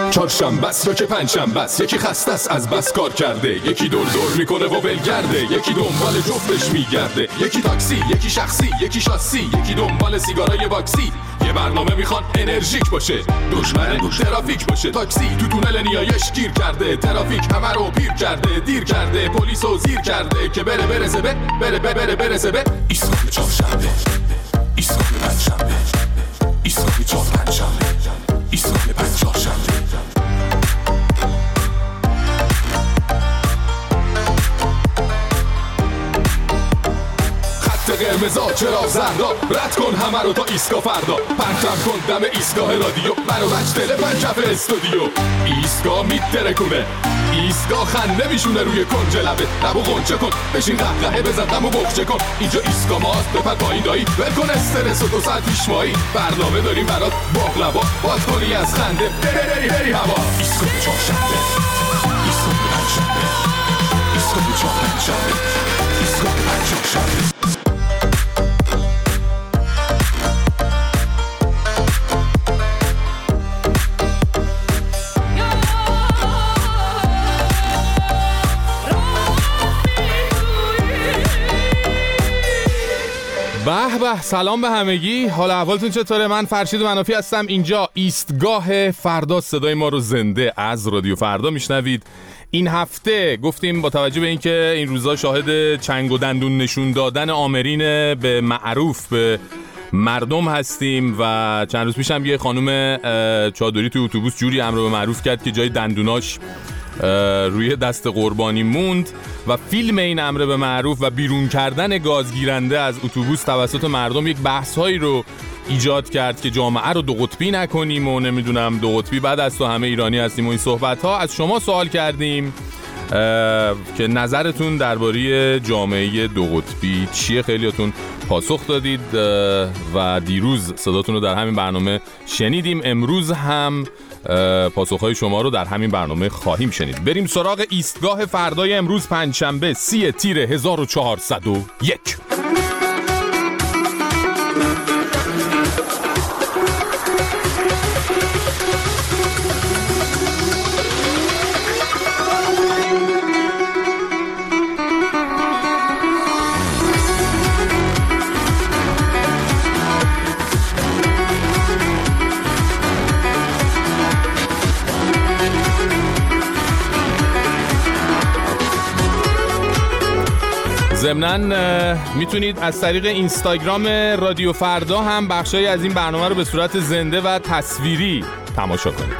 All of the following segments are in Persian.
چهارشنبه است یا که پنجشنبه است، یکی خسته است از بس کار کرده، یکی دور دور میکنه و ولگرده، یکی دنبال جفتش میگرده، یکی تاکسی، یکی شخصی، یکی شاسی، یکی دنبال سیگارای باکسی. یه برنامه میخوان انرژیک باشه، دشمن ترافیک باشه. تاکسی تو تونل نیایش گیر کرده، ترافیک همه رو پیر کرده، دیر کرده، پلیسو زیر کرده که برسه به ایستگاه چهارشنبه، ایستگاه پنجشنبه، ایستگاه چهارشنبه، ایستگاه پنجشنبه. قرمزا چرا زردا، رد کن همه رو تا ایستگاه فردا، پرچم کن دم ایستگاه رادیو، منو بچ دل پنجف استودیو. ایستگاه میترکونه، ایستگاه خنده میشونه روی کنج لبه، لبو غنچه کن، بشین قهقهه بزن دمو بخچه کن. اینجا ایستگاه ماست، بپر پایین دایی، ول کن استرس و 2 ساعت پیش مایی. برنامه داریم برات باقلوا، باد کنی از خنده بری هوا. ایستگاه چهارشنبه، ایستگاه پنجشنبه، ایستگاه چهارشنبه، ایستگاه پنجشنبه. به سلام به همگی، حال احوالتون چطوره؟ من فرشید منافی هستم. اینجا ایستگاه فردا، صدای ما رو زنده از رادیو فردا میشنوید. این هفته گفتیم با توجه به اینکه این روزا شاهد چنگ و دندون نشون دادن آمرین به معروف به مردم هستیم و چند روز پیشم یه خانم چادری توی اتوبوس جوری امر به معروف کرد که جای دندوناش روی دست قربانی موند و فیلم این امر به معروف و بیرون کردن گازگیرنده از اتوبوس توسط مردم یک بحث‌هایی رو ایجاد کرد که جامعه رو 2 قطبی نکنیم و نمیدونم 2 قطبی بعد از تو همه ایرانی هستیم و این صحبت‌ها. از شما سوال کردیم که نظرتون درباره جامعه 2 قطبی چیه؟ خیلیاتون پاسخ دادید و دیروز صداتون رو در همین برنامه شنیدیم. امروز هم پاسخهای شما رو در همین برنامه خواهیم شنید. بریم سراغ ایستگاه فردای امروز پنجشنبه 30 تیر 1401. ضمناً میتونید از طریق اینستاگرام رادیو فردا هم بخشایی از این برنامه رو به صورت زنده و تصویری تماشا کنید.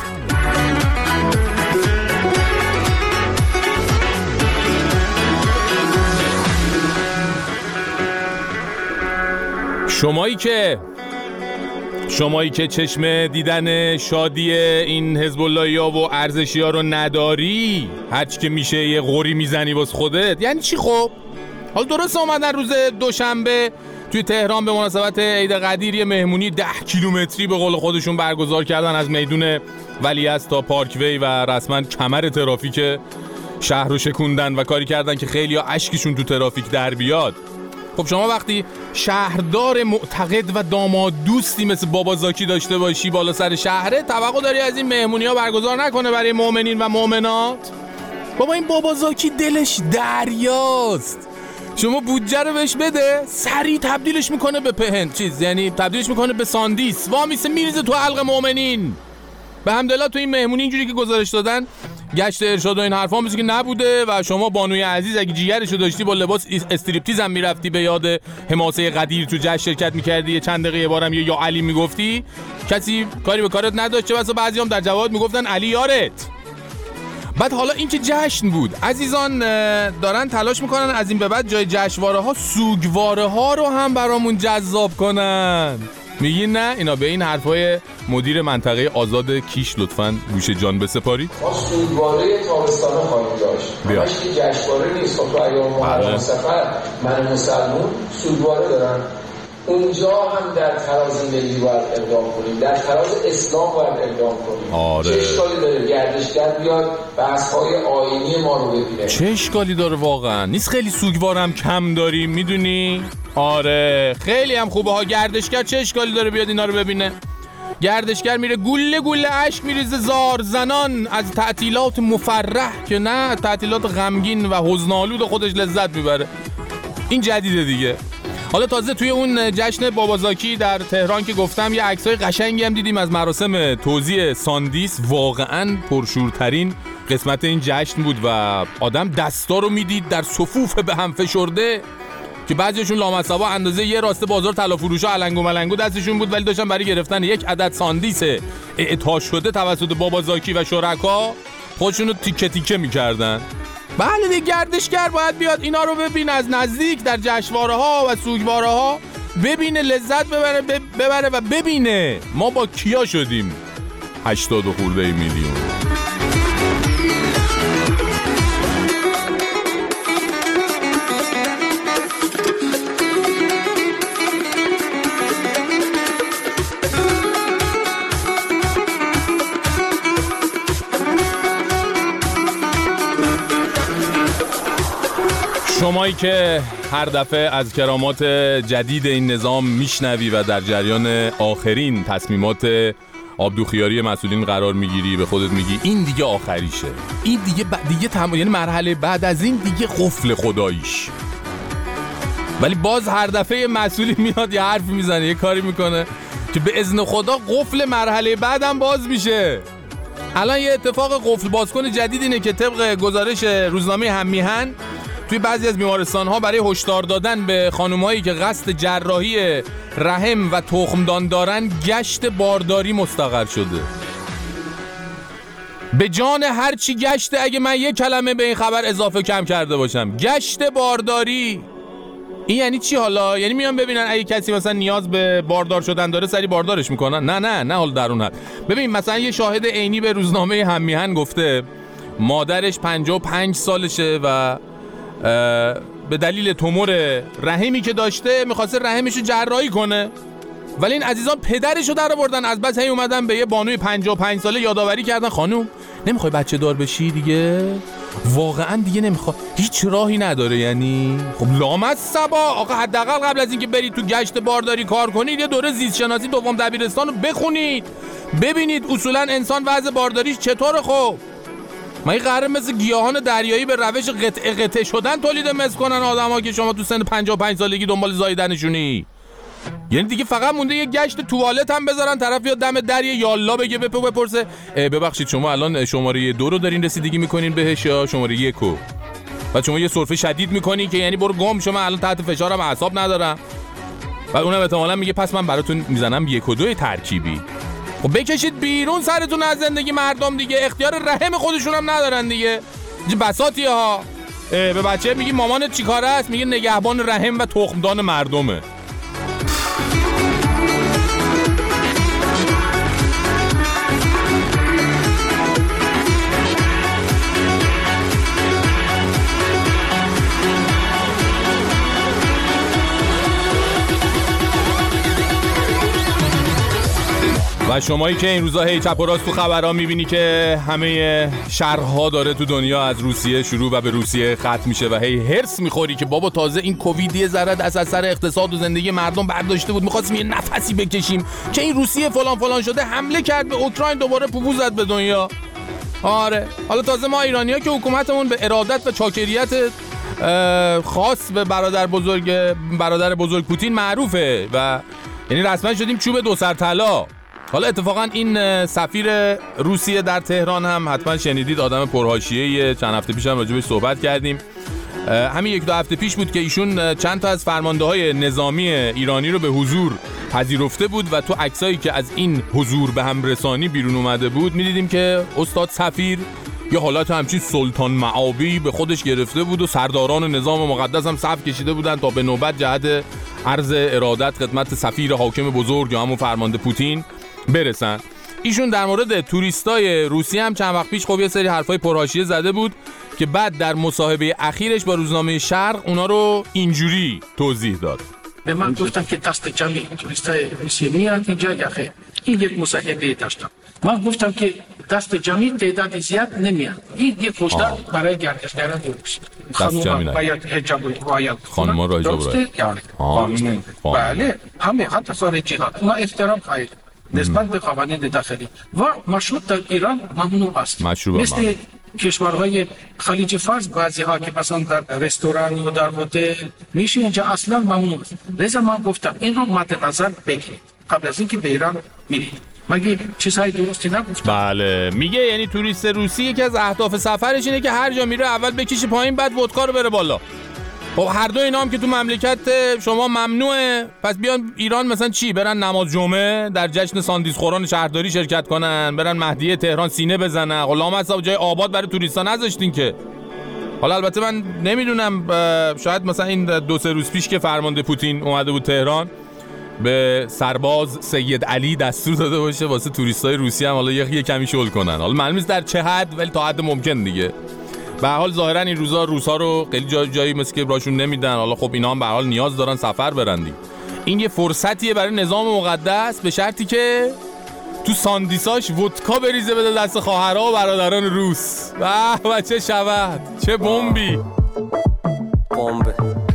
شمایی که چشم دیدن شادی این حزب اللهیا و ارزشیا رو نداری، هرچی که میشه یه غوری میزنی واسه خودت. یعنی چی؟ خب حالا درست اومدن روز دوشنبه توی تهران به مناسبت عید قدیر یه مهمونی 10 کیلومتری به قول خودشون برگزار کردن از میدون ولیعصر تا پارکوی و رسما کمر ترافیک شهر رو شکوندن و کاری کردن که خیلی‌ها اشکشون تو ترافیک در بیاد. خب شما وقتی شهردار معتقد و داماد دوستی مثل بابا زاکی داشته باشی بالا سر شهره، توقع داری از این مهمونی‌ها برگزار نکنه برای مؤمنین و مؤمنات؟ بابا این بابا زاکی دلش دریاست، شما بودجه رو بهش بده سریع تبدیلش میکنه به پهن یعنی تبدیلش میکنه به ساندیس، وامیسه میریزه تو حلق مؤمنین. به همدلله تو این مهمونی اینجوری که گزارش دادن گشت ارشاد و این حرفا مثل که نبوده و شما بانوی عزیز اگه جیگرشو داشتی با لباس استریپتیز هم میرفتی به یاد حماسه قدیر تو جشن شرکت میکردی، یه چند دقیقه بارم یا علی میگفتی، کسی کاری به کارت نداشت، چه بسا بعضیام در جواب میگفتن علی یارت. بعد حالا این که جشن بود، عزیزان دارن تلاش میکنن از این به بعد جای جشنواره ها سوگواره ها رو هم برامون جذاب کنن. میگین نه؟ اینا به این حرفای مدیر منطقه آزاد کیش لطفاً گوش جان بسپارید. ما سوگواره تابستانه خواهیم داشت. همش که جشنواره نیست. خب تو ایام محرم سفر من مسلمون سوگواره دارن. اونجا هم در تراز ملی باید اقدام کنیم، در تراز اسلام باید اقدام کنیم. آره. چه اشکالی داره گردشگر بیاد بحث‌های آیینی ما رو ببینه؟ چه اشکالی داره واقعا؟ نیست خیلی سوگوارم کم داریم میدونی؟ آره خیلی هم خوبه ها، گردشگر چه اشکالی داره بیاد اینا رو ببینه؟ گردشگر میره گله گله اشک میریزه زار زنان از تعطیلات مفرح که نه تعطیلات غمگین و حزن‌آلود خودش لذت میبره. این جدیده دیگه. حالا تازه توی اون جشن بابازاکی در تهران که گفتم یه عکسای قشنگی هم دیدیم از مراسم توزیع ساندیس. واقعاً پرشورترین قسمت این جشن بود و آدم دستا رو میدید در صفوف به هم فشرده که بعضیشون لامصبا اندازه یه راسته بازار طلا فروشا علنگو ملنگو دستشون بود، ولی داشتن برای گرفتن یک عدد ساندیس اعطا شده توسط بابازاکی و شرکا خودشون رو تیکه تیکه میکردن. بله دیگه، گردشگر باید بیاد اینا رو ببینه از نزدیک در جشنواره ها و سوگواره ها، ببینه لذت ببره و ببینه ما با کیا شدیم 80 خورده میلیون. شمایی که هر دفعه از کرامات جدید این نظام میشنوی و در جریان آخرین تصمیمات آبدوخیاری مسئولین قرار میگیری، به خودت میگی این دیگه آخریشه، این دیگه یعنی مرحله بعد از این دیگه قفل خداییش. ولی باز هر دفعه مسئولی میاد یه حرفی میزنه، یه کاری میکنه که به اذن خدا قفل مرحله بعدم باز میشه. الان یه اتفاق قفل بازکن جدید اینه که طبق گزارش روزنامه هممیهن توی بعضی از بیمارستان‌ها برای هشدار دادن به خانم‌هایی که قصد جراحی رحم و تخمدان دارن گشت بارداری مستقر شده. به جان هر چی گشته اگه من یک کلمه به این خبر اضافه کم کرده باشم. گشت بارداری این یعنی چی حالا؟ یعنی میان ببینن اگه کسی مثلا نیاز به باردار شدن داره سری باردارش میکنن؟ نه حال در اون حد. ببین مثلا یه شاهد عینی به روزنامه هممیهن گفته مادرش 55 سالشه و به دلیل تومور رحمی که داشته میخواسته رحمشو جراحی کنه، ولی این عزیزان پدرشو در آوردن از بس هی اومدن به یه بانوی 55 ساله یادآوری کردن خانم نمیخوای بچه دار بشی دیگه؟ واقعا دیگه نمیخواد، هیچ راهی نداره. یعنی خب لامصبا آقا حداقل قبل از اینکه برید تو گشت بارداری کار کنید یه دوره زیست شناسی دوم دبیرستان رو بخونید، ببینید اصولا انسان وضع بارداریش چطوره. خب ما این قراره مثل گیاهان دریایی به روش قطعه شدن تولید مثل کنن آدم‌ها که شما تو سن 55 سالگی دنبال زاییدنشونی؟ یعنی دیگه فقط مونده یه گشت توالت هم بذارن طرف یا دم در یالا بگه بپرسه ببخشید شما الان شماره 2 رو دارین رسیدگی میکنین بهش یا شماره 1 رو؟ و شما یه سرفه شدید میکنین که یعنی برو گم شما الان تحت فشارم اعصاب ندارم. و اونم احتمالاً میگه پس من براتون میزنم 1 و 2 ترکیبی. خب بکشید بیرون سرتون از زندگی مردم دیگه، اختیار رحم خودشون هم ندارن دیگه. بساطی ها به بچه میگی مامانت چی کاره است؟ میگه نگهبان رحم و تخمدان مردمه. و شمایی که این روزا هی چپ و راست تو خبرها میبینی که همه شرها داره تو دنیا از روسیه شروع و به روسیه ختم میشه و هی هرس میخوری که بابا تازه این کووید یه ذره از اثر اقتصاد و زندگی مردم برداشته بود، میخواستیم یه نفسی بکشیم که این روسیه فلان شده حمله کرد به اوکراین دوباره پوپو زد به دنیا. آره حالا تازه ما ایرانی‌ها که حکومتمون به ارادت و چاکریت خاص به برادر بزرگ پوتین معروفه و یعنی رسما شدیم چوب دو سر طلا. حالا اتفاقا این سفیر روسیه در تهران هم حتما شنیدید، آدم پرحاشیه‌ای، چند هفته پیش هم راجبش صحبت کردیم. همین 1-2 هفته پیش بود که ایشون چند تا از فرمانده‌های نظامی ایرانی رو به حضور پذیرفته بود و تو عکسایی که از این حضور به هم رسانی بیرون اومده بود می‌دیدیم که استاد سفیر یه حالت همچین سلطان معابی به خودش گرفته بود و سرداران نظام مقدس هم صف کشیده بودن تا به نوبت جهت عرض ارادت خدمت سفیر حاکم بزرگ یا همون فرمانده پوتین برسن. ایشون در مورد توریستای روسیه هم چند وقت پیش خب یه سری حرفای پرحاشیه زده بود که بعد در مصاحبه اخیرش با روزنامه شرق اونا رو اینجوری توضیح داد. به من گفتن که دست جمعی توریستای روسیه میان اینجا یا خیر. این یک مصاحبه داشتم. من گفتم که دست جمعی تعداد زیاد نمیاد. این یک هشدار برای گردشگران درست. خانم باید حجاب باید. خانم را حجاب باید. بله همه حتی سر جهاد. ما احترام خواهید. نسبت به قوانین داخلی و مشروب در ایران ممنوع است. مثل کشورهای خلیج فارس بعضی ها که مثلا در رستوران و در هتل میشه اینجا اصلا ممنوع است. لذا من گفتم این رو مد نظر بگیرید قبل از اینکه به ایران میرید. مگه چیزهای درستی نگفتم؟ بله میگه یعنی توریست روسی یکی از اهداف سفرش اینه که هر جا میره اول بکشه پایین بعد ودکا رو بره بالا. خب هر دو اینا هم که تو مملکت شما ممنوعه، پس بیان ایران مثلا چی؟ برن نماز جمعه در جشن ساندیس خوران شهرداری شرکت کنن، برن مهدیه تهران سینه بزنن. غلام اصلا جای آباد برای توریستا نذاشتین که. حالا البته من نمیدونم، شاید مثلا این 2-3 روز پیش که فرمانده پوتین اومده بود تهران به سرباز سید علی دستور داده باشه واسه توریستای روسی هم حالا یه کمی شل کنن. حالا معلوم نیست در چه حد، ولی تا حد ممکن دیگه. به هر حال ظاهرا این روزا روسا رو خیلی جایی مثل که براشون نمیدن. حالا خب اینا هم به هر حال نیاز دارن سفر برن. این یه فرصتیه برای نظام مقدس، به شرطی که تو ساندیساش ودکا بریزه بده دست خواهرها و برادران روس. و چه شود، چه بمبی. بمبه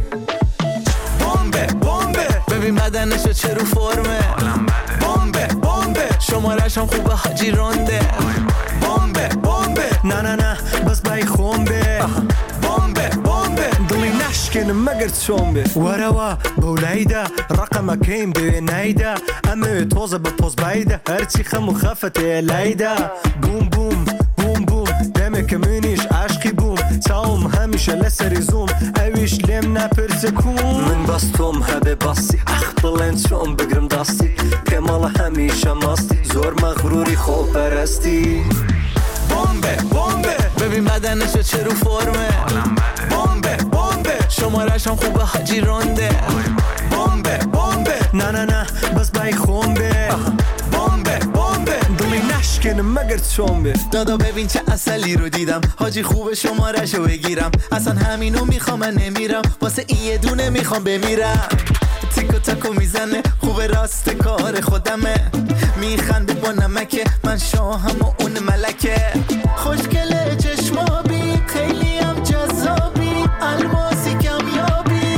ببین بدنشو چه رو فرمه. بمبه شمارش هم خوبه حاجی رونده. بمبه نه بس بای خونبه. بمبه دلی نشکن مگر چونبه. وروا بولایده رقم کیم به نیده. امه توزه به پوز بایده هرچی خمو خفته لایده. بوم دمه کمینیش عشقی بوم. تاوم همیشه لسری زوم اویش لم نپرسه کون. من باستم هبه باستی اخبلند شون بگرم داستی. کمال همیشه ماستی زور مغروری خوب پرستی. بمبه ببین بدنشو چه رو فرمه. بمبه شمارش هم خوبه حاجی رونده. بمبه نه بس بای خونبه. بمبه دلی نشکن مگر چونبه. دادا ببین چه اصلی رو دیدم حاجی خوبه شمارشو بگیرم. اصلا همینو میخوام من نمیرم واسه این یه دونه میخوام بمیرم. تیکو تاکو میزنه خوبه راست کار خودمه. میخنده با نمکه من شاهم و اون ملکه. خوشگله چشمابی خیلی هم جذابی الماسی کمیابی.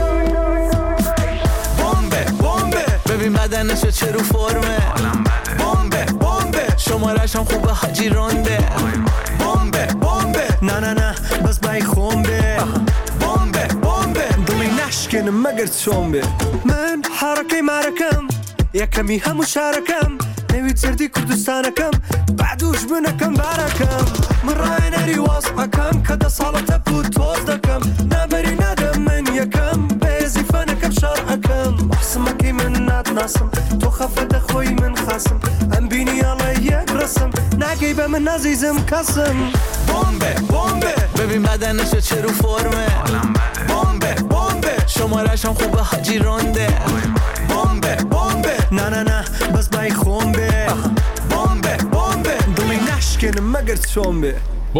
بمبه ببین بدنشو چه رو فرمه. بمبه شمارش هم خوبه حاجی رونده. بمبه نه بس بای خونبه. بمبه دلی نشکن مگر چونبه. من حرکه مرکم یکمی همو شارکم. نوید زردی کردستانکم بعدوش بنکم برکم. من رای نری واسقکم که ده سالت بود توز دکم. نبری ندم من یکم بیزی فنکم شرعکم. محسمکی من ندناسم تو خفت خوی من خاسم. ام بینی علی یک رسم نگی به من عزیزم کسم. بمبه ببین بدنشو چه رو فرمه. بمبه شمارش هم خوبه حاجی رونده. بمبه نه بس بای خونبه. بمبه دلی نشکن مگر چونبه.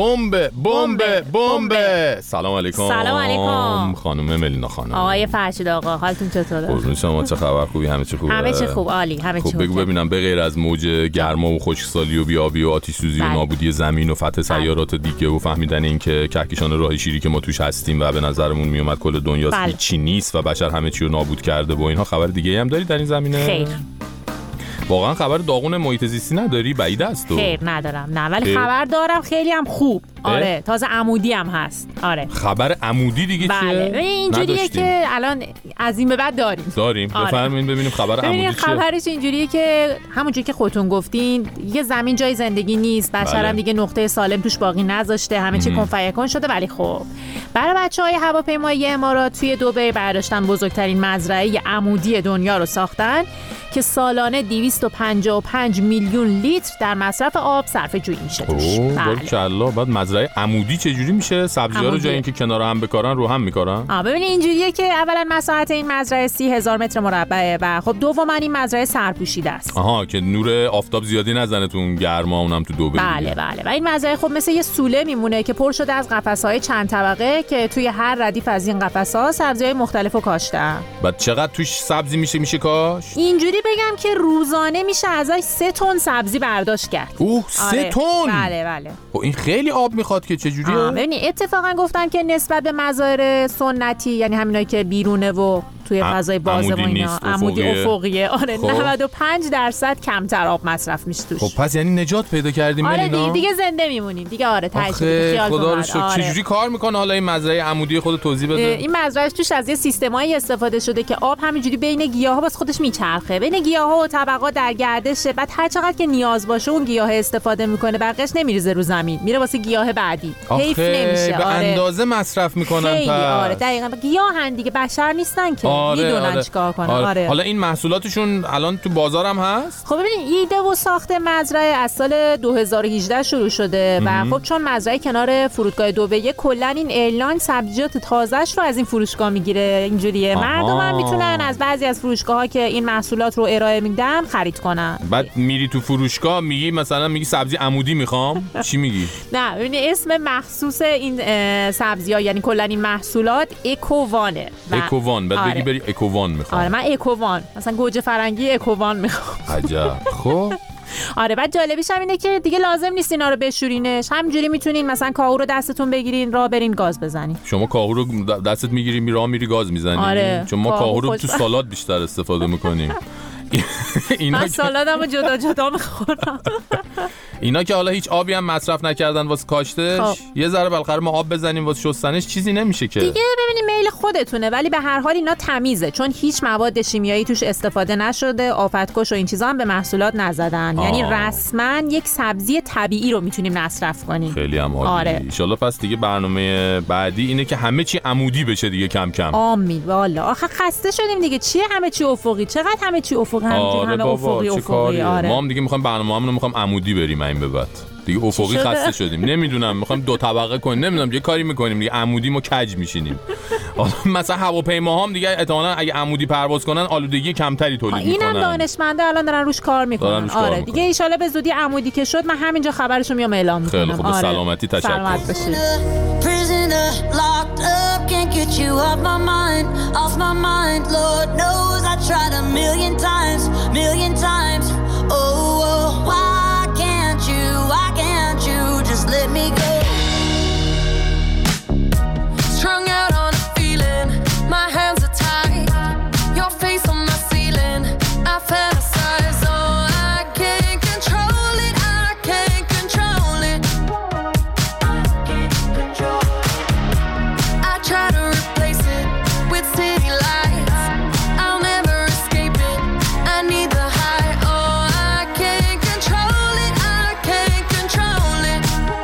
بمبه. سلام علیکم. سلام علیکم خانم ملینا خانم. آقای فرشید آقا حالتون چطوره؟ قربون شما، چه خبر؟ خوبی؟ همه چی خوبه؟ همه چی خوب، عالی، همه چی خوب. بگو ببینم به غیر از موج گرما و خشکسالی و بیابی و آتش سوزی و نابودی زمین و فتح سیارات دیگه و فهمیدن این که کهکشان راه شیری که ما توش هستیم و به نظرمون میومد کل دنیا هیچی نیست و بشر همه چی رو نابود کرده و اینها، خبر دیگه هم داری در این زمینه؟ خیر. واقعا خبر داغون محیط زیستی نداری؟ بعید است تو؟ خیر ندارم، نه، ولی خبر دارم خیلی هم خوب. آره، تازه عمودی هم هست. آره، خبر عمودی دیگه چیه؟ بله، اینجوریه که الان از این به بعد داریم. آره. بفرمایید ببینیم خبر عمودی چیه؟ خبرش اینجوریه که همونجوری که خودتون گفتین یه زمین جای زندگی نیست، بشر هم دیگه نقطه سالم توش باقی نذاشته، همه چی کن فیکون شده. ولی خب برای بچهای هواپیمایی امارات توی دبی برداشتن بزرگترین مزرعه عمودی دنیا رو ساختن که سالانه 255 میلیون لیتر در مصرف آب صرفه‌جویی میشه توش. بله. بعد مزرعه عمودی چجوری میشه؟ سبزی‌ها رو جای اینکه کنار هم بکارن رو هم میکارن؟ ببینید اینجوریه که اولا مساحت این مزرعه 30,000 متر مربعه و خب دوما این مزرعه سرپوشیده است. که نور آفتاب زیادی نزنه تو اون گرما، اونم تو دبی. بله. و این مزرعه خب مثل یه سوله میمونه که پر شده از قفس‌های چند طبقه که توی هر ردیف از این قفس‌ها سبزی‌های مختلفو کاشتن. بعد چقدر توش سبزی میشه کاش؟ اینجوری بگم که روزانه میشه ازش 3 تن سبزی برداشت کرد. 3 تن؟ بله. خب این خیلی آب میخواد که چجوریه؟ ببینید اتفاقا گفتن که نسبت به مزارع سنتی، یعنی همینایی که بیرونه و توی فضای باز و اینا. عمودی افقیه. آره خب. 95% کمتر آب مصرف میشه توش. خب پس یعنی نجات پیدا کردیم آره اینا؟ دیگه زنده میمونیم دیگه. آره خیال خدا رو شکر. چجوری کار میکنه حالا این مزرعه عمودی؟ خود توضیح بده. این مزرعه توش از یه سیستمایی استفاده شده که آب همینجوری بین گیاها باز خودش میچرخه، بین گیاها و طبقات در گردشه. بعد هر چقدر که نیاز باشه اون گیاه استفاده میکنه، بقیه‌اش نمیریزه رو زمین، میره واسه گیاه بعدی. حیف نمیشه. به اندازه مصرف میکنن. خیلی آره دقیقاً. گیاهن دیگه، بشر نیستن که میدونن چیکار کنن. آره. حالا این محصولاتشون الان تو بازار هم هست؟ خب ببینید ایده و ساخت مزرعه از سال 2018 شروع شده و خب چون مزرعه کنار فرودگاه دبی، کلا این اعلان سبزیجات تازه‌اش رو از این فروشگاه میگیره. اینجوریه مردم هم میتونن از بعضی از فروشگاه‌ها که این محصولات رو ارائه میدن خرید کنن. بعد میری تو فروشگاه میگی مثلا میگی سبزی عمودی میخوام، چی میگی؟ نه ببینید اسم مخصوص این سبزی‌ها یعنی کلا این محصولات اکووانه. اکووان. بعد بگی بری اکووان میخوام. آره من اکووان، مثلا گوجه فرنگی اکووان میخوام. عجب. خب آره بعد جالبیش هم اینه که دیگه لازم نیست اینا رو بشورینش، همینجوری میتونین مثلا کاهو رو دستتون بگیرین راه برین گاز بزنین. شما کاهو رو دستت میگیری راه میری گاز میزنی؟ آره. چون ما کاهو رو تو سالاد بیشتر استفاده میکنیم. من سالادمو جدا جدا میخورم. اینا که حالا هیچ آبی هم مصرف نکردن واسه کاشتش، یه ذره بالاخره ما آب بزنیم واسه شستنش چیزی نمیشه که. دیگه ببینید میل خودتونه، ولی به هر حال اینا تمیزه چون هیچ مواد شیمیایی توش استفاده نشده، آفتکش و این چیزا هم به محصولات نزدن. یعنی رسما یک سبزی طبیعی رو میتونیم مصرف کنیم. خیلی هم عالی. آره. ان شاءالله پس دیگه برنامه بعدی اینه که همه چی عمودی بشه دیگه کم کم. آمین والا. آخه خسته شدیم دیگه. چیه همه چی افقی؟ چقدر همه چی افقی؟ آره افقی. آره. ما هم دیگه میخوایم برنامه‌مون رو میخوایم عمودی بریم این به بعد. دیگه افقی خسته شدیم. نمیدونم میخوایم 2 طبقه کنیم، نمیدونم یه کاری میکنیم دیگه عمودی ما کج میشینیم. مثلا هواپیماها هم دیگه احتمالاً اگه عمودی پرواز کنن آلودگی کمتری تولید میکنن. اینم دانشمنده الان دارن روش کار میکنن. آره دیگه ان شاءالله به زودی عمودی که شد من همینجا خبرشو میام اعلام میکنم. خیلی خوب. به سلامتی تشکر. سلامت باشید. Just let me go. Strung out on a feeling, my hands are tied. Your face on my ceiling, I fantasize. Oh, I can't control it, I can't control it. I try to replace it with city lights. I'll never escape it, I need the high. Oh, I can't control it, I can't control it.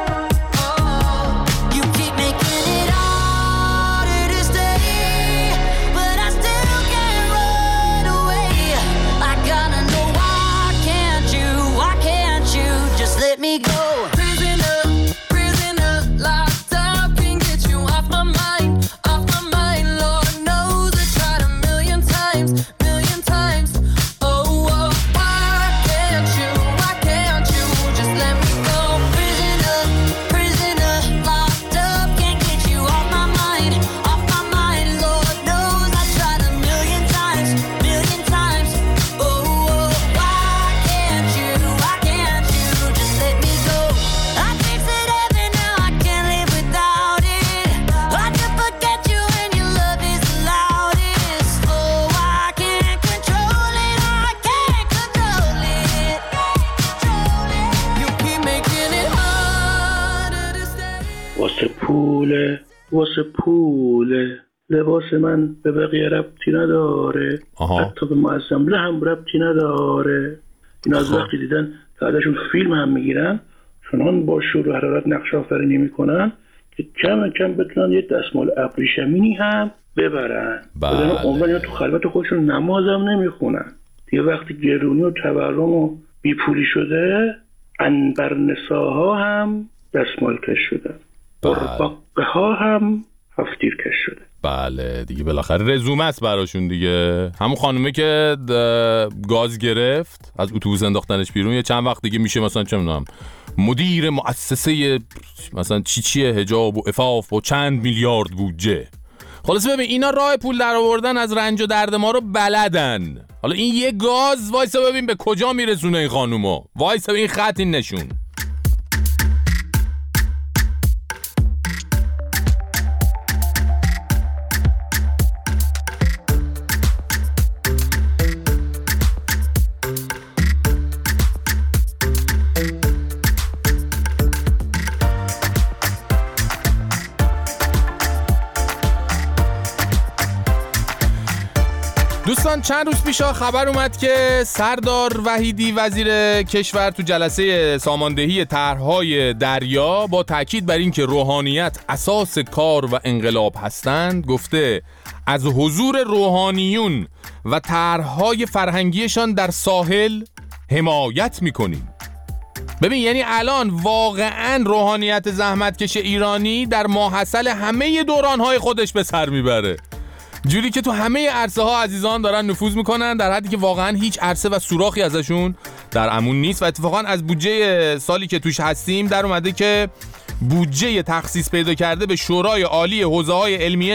Let me go. Prisoner, prisoner, locked up, can't get you off my mind, off my mind. Lord knows I tried a million times. Oh, why can't you just let me go? Prisoner, prisoner, locked up, can't get you off my mind, off my mind. Lord knows I tried a million times. Oh, why can't you just let me go? I tasted heaven, now I can't live without it. I can forget you when your love is the loudest. Oh, I can't control it, I can't control it. You keep making it harder to stay. واسه پوله لباس من به بقیه ربطی نداره. حتی به معظم هم ربطی نداره. این از وقتی دیدن که ازشون فیلم هم میگیرن، چنان با شور و حرارت نقش آفرینی میکنن که کم کم بتونن یه دستمال ابریشمینی هم ببرن. بدن عمران تو خلوت خودشون نمازم نمیخونن. دیگه وقتی گرونی و تورم و بیپولی شده، عنبر نساها هم دستمال کش شدن. قرباقه ها هم هفتیر کش شده. بله دیگه بالاخره رزومه است براشون دیگه. همون خانومه که گاز گرفت از اتوبوس انداختنش بیرون، یه چند وقت دیگه میشه مثلا چه میدونم مدیر مؤسسه مثلا چیه حجاب و عفاف و چند میلیارد بودجه. خلاص ببین اینا راه پول در آوردن از رنج و درد ما رو بلدن. حالا این یه گاز وایسا ببین به کجا میرسونه این خانومو. وایسا این خط این نشون. دوستان چند روز پیش خبر اومد که سردار وحیدی وزیر کشور تو جلسه ساماندهی طرح‌های دریا با تاکید بر این که روحانیت اساس کار و انقلاب هستند گفته از حضور روحانیون و طرح‌های فرهنگیشان در ساحل حمایت می‌کنیم. ببین یعنی الان واقعاً روحانیت زحمتکش ایرانی در ماحصل همه دوران‌های خودش به سر میبره، جوری که تو همه عرصه ها عزیزان دارن نفوذ میکنن، در حدی که واقعا هیچ عرصه و سوراخی ازشون در امون نیست. و اتفاقا از بودجه سالی که توش هستیم در اومده که بودجه تخصیص پیدا کرده به شورای عالی حوزه‌های علمیه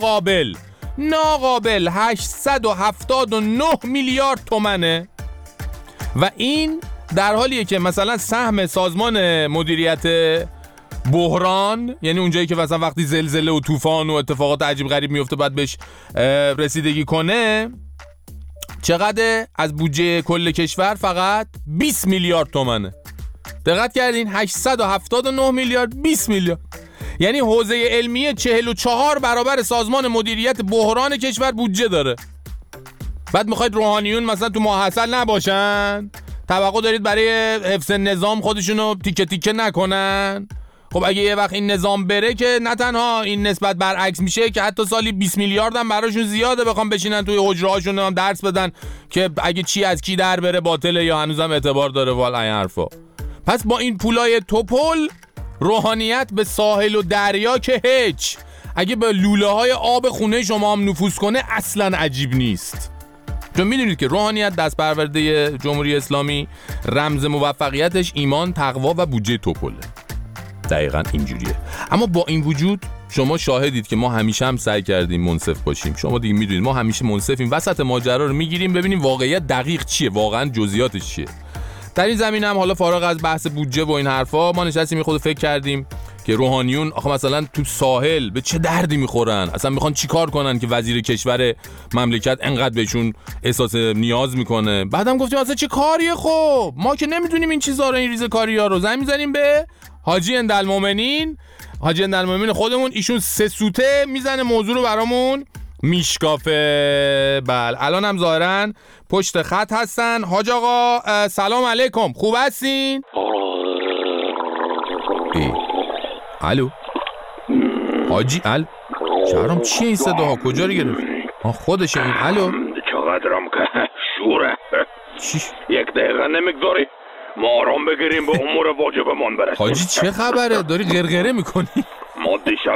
ناقابل 879 میلیارد تومنه و این در حالیه که مثلا سهم سازمان مدیریت بحران، یعنی اونجایی که مثلا وقتی زلزله و طوفان و اتفاقات عجیب غریب میفته باید بهش رسیدگی کنه، چقدر از بودجه کل کشور فقط 20 میلیارد تومنه. دقت کردین؟ 879 میلیارد 20 میلیارد، یعنی حوزه علمیه 44 برابر سازمان مدیریت بحران کشور بودجه داره. بعد میخواید روحانیون مثلا تو ماحصل نباشن؟ توقع دارید برای حفظ نظام خودشونو تیکه تیکه نکنن؟ خب اگه یه وقت این نظام بره که نه تنها این نسبت برعکس میشه که حتی سالی 20 میلیارد هم براشون زیاده بخوام بشینن توی حجره‌هاشون هم درس بدن که اگه چی از کی در بره باطله یا هنوزم اعتبار داره والا این حرفا. پس با این پولای توپل روحانیت به ساحل و دریا که هیچ، اگه به لوله های آب خونه شما هم نفوذ کنه اصلا عجیب نیست. چون میدونید که روحانیت دست پرورده جمهوری اسلامی رمز موفقیتش ایمان، تقوا و بودجه توپله. دقیقاً اینجوریه. اما با این وجود شما شاهدید که ما همیشه هم سعی کردیم منصف باشیم. شما دیگه میدونید ما همیشه منصفیم، وسط ماجرا رو میگیریم ببینیم واقعیت دقیق چیه، واقعاً جزئیاتش چیه. در این زمینه هم حالا فارغ از بحث بودجه و این حرفا ما نشستیم خود فکر کردیم که روحانیون آخه مثلا تو ساحل به چه دردی میخورن، اصلا میخوان چیکار کنن که وزیر کشور مملکت انقدر بهشون احساس نیاز میکنه. بعدم گفتیم اصلا چه کاریه، خب ما که نمیدونیم این چیزا رو، این ریزکاری‌ها رو. زنگ میزنیم به حاجی اندالمومنین خودمون، ایشون 3 سوته میزنه موضوع رو برامون میشکافه. بله الان هم ظاهرا پشت خط هستن. حاج آقا سلام علیکم، خوب هستین؟ الو حاجی شهرام چیه این صداها، کجا رو گرفت؟ خودشه این. الو چقدرم که شوره. چی؟ 1 دقیقه نمیگذاری ما آرام بگیریم به امور واجبمون برسیم. حاجی چه خبره؟ داری غرغره میکنی؟ ما دیشب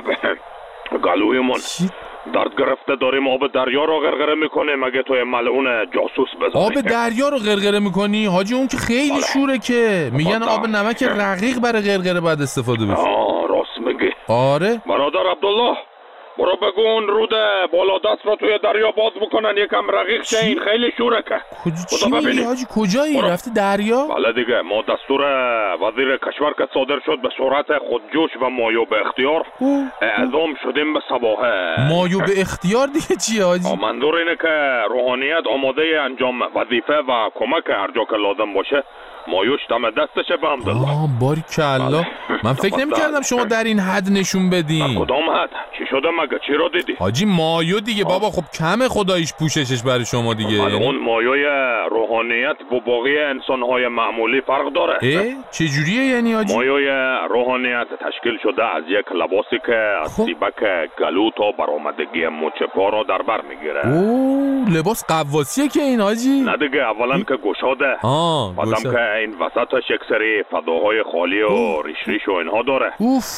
گلویمون درد گرفته داریم آب دریا رو غرغره میکنیم. مگه توی ملعون جاسوس بزنی؟ آب دریا رو غرغره میکنی؟ حاجی اون که خیلی شوره که میگن آب نمک رقیق برای غرغره باید استفاده بشه. راست میگی. آره برادر عبدالله برو بگو اون رود بالا دست رو توی دریا باز بکنن یکم رقیق شه، این خیلی شوره که. چی میگی حاجی؟ کجایی؟ رفتی دریا؟ بله دیگه، ما دستور وزیر کشور که صادر شد به صورت خودجوش و مایو به اختیار اعزام شدیم به سواحل. مایو به اختیار دیگه چیه حاجی؟ منظور اینه که روحانیت آماده انجام وظیفه و کمک هر جا که لازم باشه مایوش دم دستشه به حمدالله. باریکالله. من فکر نمی‌کردم شما در این حد نشون بدین. کدام حد؟ چی شده مگه؟ چی رو دیدی؟ حاجی مایو دیگه بابا، خب کمه خداییش پوششش برای شما دیگه. اون مایوی روحانیت با باقی انسان‌های معمولی فرق داره. چه جوریه یعنی حاجی؟ مایوی روحانیت تشکیل شده از یک لباسی که از سیبک گلو تا برآمدگی مچ پا رو در بر میگیره. لباس قواسیه که این حاجی؟ نه دیگه، اولا که گشاده، بعدم که این وسطش یک سری فضاهای خالی و ریش و اینها داره.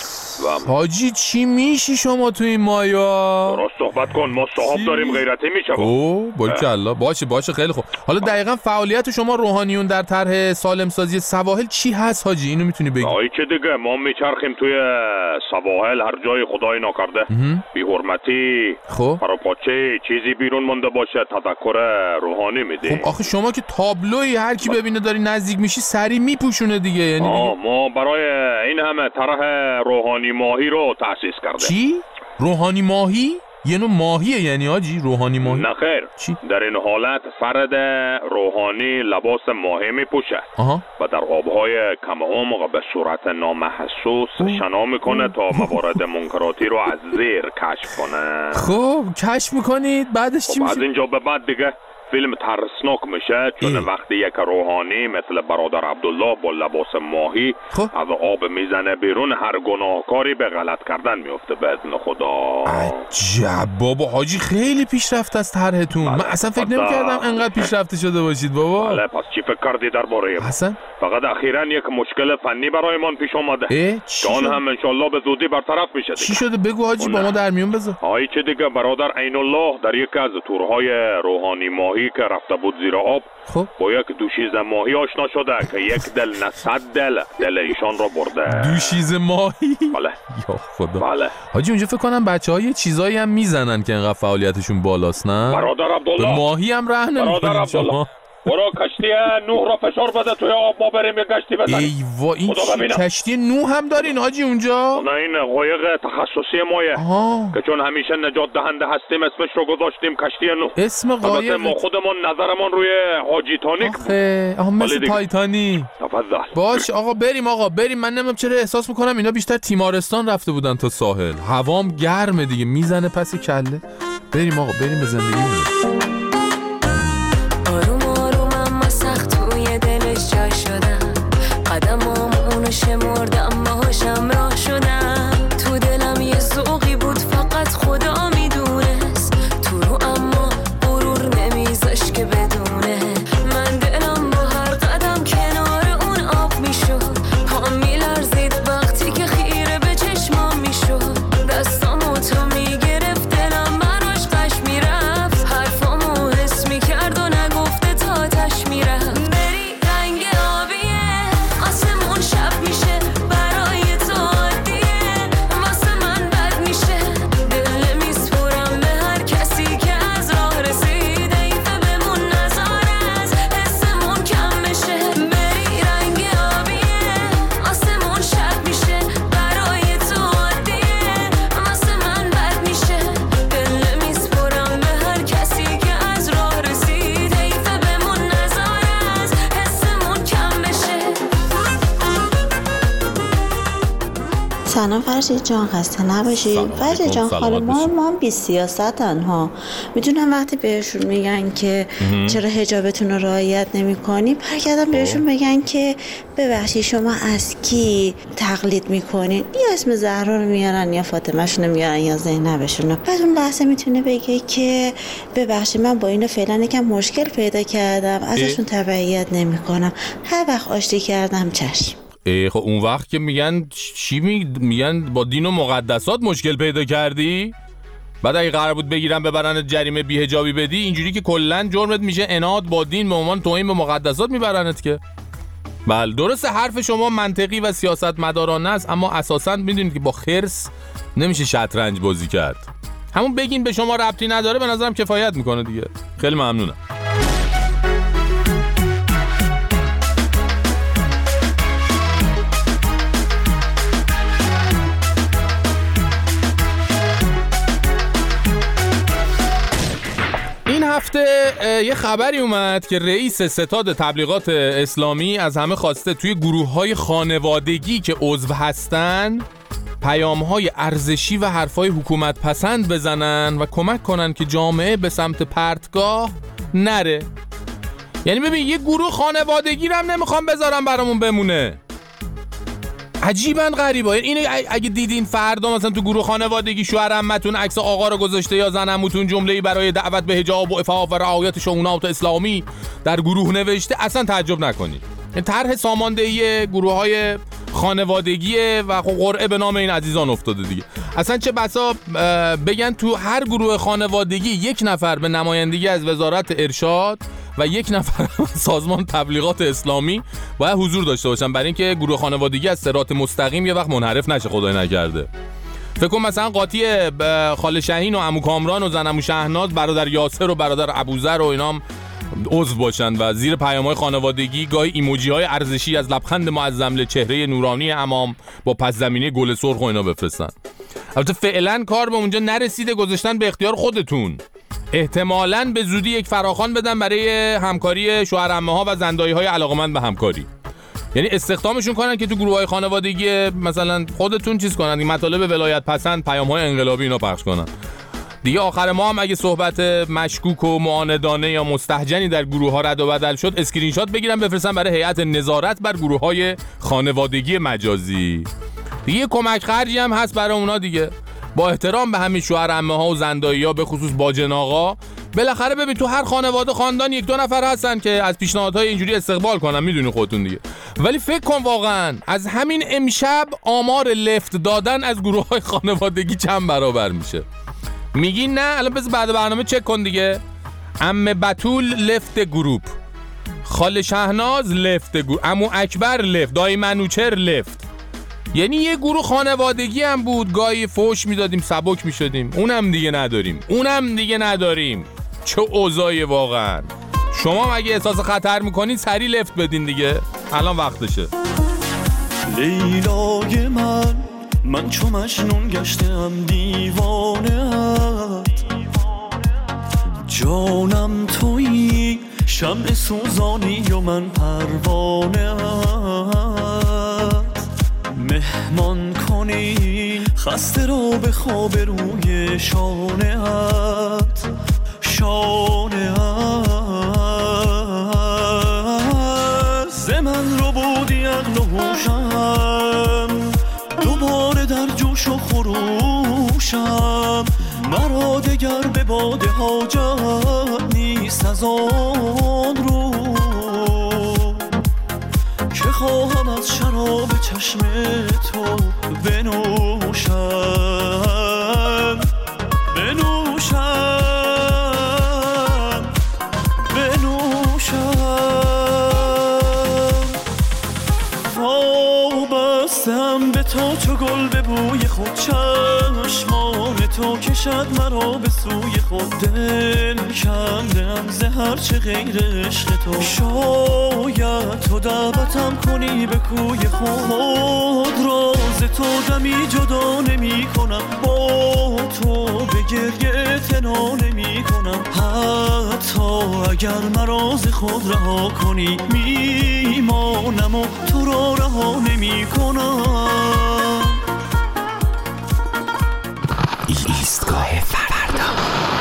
حاجی چی میشی شما تو این مایا؟ درست صحبت کن، ما صاحب داریم غیرتی میشم. باریکالله. باشه خیلی خوب. حالا دقیقاً فعالیت شما روحانیون در طرح سالم سازی سواحل چی هست حاجی؟ اینو میتونی بگی؟ چه دیگه، ما میچرخیم توی سواحل هر جای خدای ناکرده بی حرمتی پراپاچه چیزی بیرون مونده باشه تذکر روحانی میدیم. خب آخه شما که تابلوی هر کی ببینه داری نزدیک میشی سری میپوشونه دیگه. یعنی ما برای این همه طرح روحانی ماهی رو تأسیس کردیم. چی؟ روحانی ماهی؟ یه نوع ماهیه یعنی حاجی؟ روحانی ماهی؟ نه خیر. چی؟ در این حالت فرد روحانی لباس ماهی میپوشه و در آبهای کم عمق به صورت نامحسوس شنا میکنه تا موارد منکراتی رو از زیر کشف کنه. خب کشف میکنید بعدش چی میشه؟ از اینجا به بعد دیگه فیلم ترسناک میشه، چون وقتی یک روحانی مثل برادر عبدالله با لباس ماهی از آب میزنه بیرون، هر گناهکاری به غلط کردن میفته به اذن خدا. عجب بابا حاجی، خیلی پیشرفته است طرحتون. من اصلا فکر نمی‌کردم انقدر پیشرفته شده باشید بابا. بله پس چی فکر کردی درباره حسن؟ فقط اخیراً یک مشکل فنی برایمان پیش اومده که آن هم انشالله به زودی برطرف میشه. چی شده بگو حاجی، با ما در میون بذار. چه دیگه برادر عین الله در یکی از تورهای روحانی ماهی که رفته بود زیر آب با یک دوشیزه ماهی آشنا شده که یک دل نه 100 دل ایشان را برده. دوشیزه ماهی؟ بله. یا خدا. بله. حاجی اونجا فکر کنم بچه‌ها یه چیزایی هم میزنن که انقدر فعالیتشون بالاست نه؟ برادر عبدالله به ماهی هم راه نمی‌کنید شما. برو کشتی نوح را فشار بده توی آب، ما بریم یه کشتی بزنیم. ای وا، این کشتی نوح هم دارین حاجی اونجا؟ نه این قایق تخصصی مایه که چون همیشه نجات دهنده هستیم اسمش رو گذاشتیم کشتی نوح. اسم قایق ما خودمون نظرمون روی حاجی تانیک بود. مثل تایتانی. تفضل. باش آقا بریم. من نمیدونم چرا احساس میکنم اینا بیشتر تیمارستان رفته بودن تا ساحل. هوام گرمه دیگه، میزنه پس کله. بریم آقا، بریم به زندگیمون. شمردم باهاشم راه شدم، تو دلم یه ذوقی بود فقط خدا میدونست، تو رو اما غرور نمیذاش که بدونه، من دلم با هر قدم کنار اون آب میشد، پام میلرزید وقتی که خیره به چشمام میشد، دستامو تو میگرفت دلم براش قش میرفت، حرفامو حس میکرد و نگفته تا تش میرفت. سلام فرشید جان، خسته نباشی. فرشید جان خاله ما بی سیاستن ها. میدونم وقتی بهشون میگن که چرا حجابتون رو رعایت نمی‌کنی، برگردن بهشون بگن که ببخشید شما از کی تقلید میکنین، یا اسم زهرا رو میارن یا فاطمه‌شون رو میارن یا زینبشون. بعد اون لحظه میتونه بگه که ببخشید من با اینا فعلا یکم مشکل پیدا کردم، ازشون تبعیت نمیکنم، هر وقت آشتی کردم چشم. خب اون وقت که میگن چی میگن با دین و مقدسات مشکل پیدا کردی؟ بعد اگه قرار بود بگیرن ببرنت جریمه بی‌حجابی بدی، اینجوری که کلا جرمت میشه اناد با دین به عنوان توهین به مقدسات میبرنت که. بله درسته حرف شما منطقی و سیاستمدارانه است، اما اساساً میدونید که با خرس نمیشه شطرنج بازی کرد. همون بگین به شما ربطی نداره به نظرم کفایت میکنه دیگه. خیلی ممنونم. این هفته یه خبری اومد که رئیس ستاد تبلیغات اسلامی از همه خواسته توی گروه‌های خانوادگی که عضو هستن پیام‌های ارزشی و حرفای حکومت پسند بزنن و کمک کنن که جامعه به سمت پرتگاه نره. یعنی ببین یه گروه خانوادگی رو هم نمیخوام بذارم برامون بمونه. عجیباً غریبه. اینو اگه دیدین فردا مثلا تو گروه خانوادگی شوهر عمتون عکس آقا رو گذاشته یا زن عموتون جمله‌ای برای دعوت به حجاب و عفاف و رعایت شؤونات اسلامی در گروه نوشته، اصلا تعجب نکنید. این طرح ساماندهی گروه‌های خانوادگیه و قرعه به نام این عزیزان افتاده دیگه. اصلا چه بسا بگن تو هر گروه خانوادگی یک نفر به نمایندگی از وزارت ارشاد و یک نفر سازمان تبلیغات اسلامی باید حضور داشته باشن، برای اینکه گروه خانوادگی از صراط مستقیم یه وقت منحرف نشه خدای نکرده. فکر کنم مثلا قاطی خاله شهین و عمو کامران و زن عمو شهناز برادر یاسر و برادر ابوذر و اینام عضو باشن و زیر پیام‌های خانوادگی گاهی ایموجی‌های ارزشی از لبخند معظم له چهره نورانی امام با پس زمینه گل سرخ و اینا بفرستن. البته فعلا کار به اونجا نرسیده، گذاشتن به اختیار خودتون. احتمالاً به زودی یک فراخوان بدن برای همکاری شوهر عمه‌ها و زندایی‌های علاقه‌مند به همکاری. یعنی استخدامشون کنن که تو گروه‌های خانوادگی مثلا خودتون چیز کنن، این مطالب ولایت پسند، پیام‌های انقلابی اینا پخش کنن. دیگه آخر ما هم اگه صحبت مشکوک و معاندانه یا مستهجنی در گروه‌ها رد و بدل شد، اسکرین شات بگیرن بفرستن برای هیئت نظارت بر گروه‌های خانوادگی مجازی. دیگه کمک خرجی هم هست برای اونا دیگه. با احترام به همین شوهر عمه‌ها و زندایی‌ها، به خصوص باجن آقا، بالاخره ببین تو هر خانواده خاندان یک دو نفر هستن که از پیشنهادهای اینجوری استقبال کنن، میدونی خودتون دیگه. ولی فکر کن واقعا از همین امشب آمار لفت دادن از گروه‌های خانوادگی چند برابر میشه. میگی نه؟ الان بذار بعد برنامه چک کن دیگه. عمه بتول لفت گروپ، خاله شهناز لفت گروپ، عمو اکبر لفت، دایی منوچر لفت. یعنی یه گروه خانوادگی هم بود، گاهی فوش میدادیم سبک میشدیم. اونم دیگه نداریم. چه اوضاعی واقعا. شما اگه احساس خطر میکنید سری لفت بدین دیگه، الان وقتشه. لیلای من چو مجنون گشتم دیوانه‌ات، جانم تویی شمع سوزانی و من پروانه‌ات. مهمان کنی خسته رو به خواب روی شانه‌ات، ز من رو بودی عقل و هوشم، دوباره در جوش و خروشم. مرا دگر به باد حاجت نیست از آن رو که خواهم از شراب چشم تو بنوشم. وابستم به تو چو گل به بوی خود، چشمان تو کشد مرا به سوی خود. دل کندم ز هرچه غیر عشق تو، شاید تو دعوتم کنی به کوی خود. راز تو دمی جدا نمی کنم، با تو به گریه اعتنا نمی کنم. حتی اگر مراز خود رها کنی میمانم و تو را رها نمی کنم. ایستگاه فردا.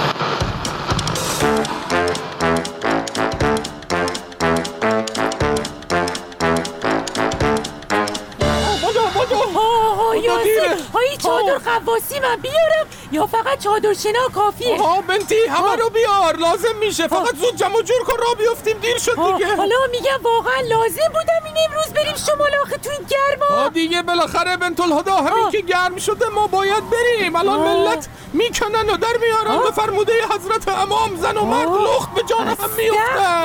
هایی چادر قواسی من بیارم یا فقط چادر شنا کافیه؟ بنتی همه رو بیار، لازم میشه. فقط زود جمع جور کن را بیفتیم، دیر شد دیگه. حالا میگم واقعا لازم بودم این امروز بریم شمال آخه تو این گرما. دیگه بالاخره بنت الهدا همین که گرم شده ما باید بریم. الان ملت میکنن و در میارن به فرموده حضرت امام، زن و مرد لخت به جان هم میفتن.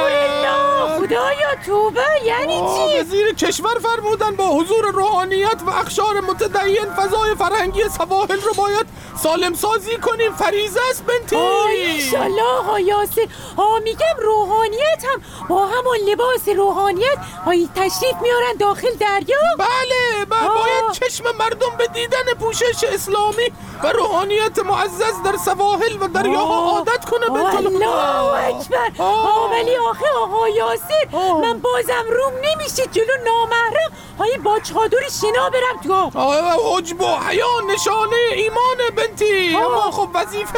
خدایا توبه. یعنی چی؟ وزیر کشور فرمودن با حضور روحانیت و اقشار متدین فضای فرهنگی سواحل رو باید سالم سازی کنیم. فریضه است بنتی. انشالله آقا یاسر. میگم روحانیت هم با همون لباس روحانیت تشریف میارن داخل دریا؟ بله باید چشم مردم به دیدن پوشش اسلامی و روحانیت معزز در سواحل و دریاها عادت کنه. الله اکبر. ولی آخه آقا یاسر من بازم روم نمیشه جلو نامحرم با چادر شنا برم تو. حجب و حیا نشانه ایمان بنتی، اما خب وظیفه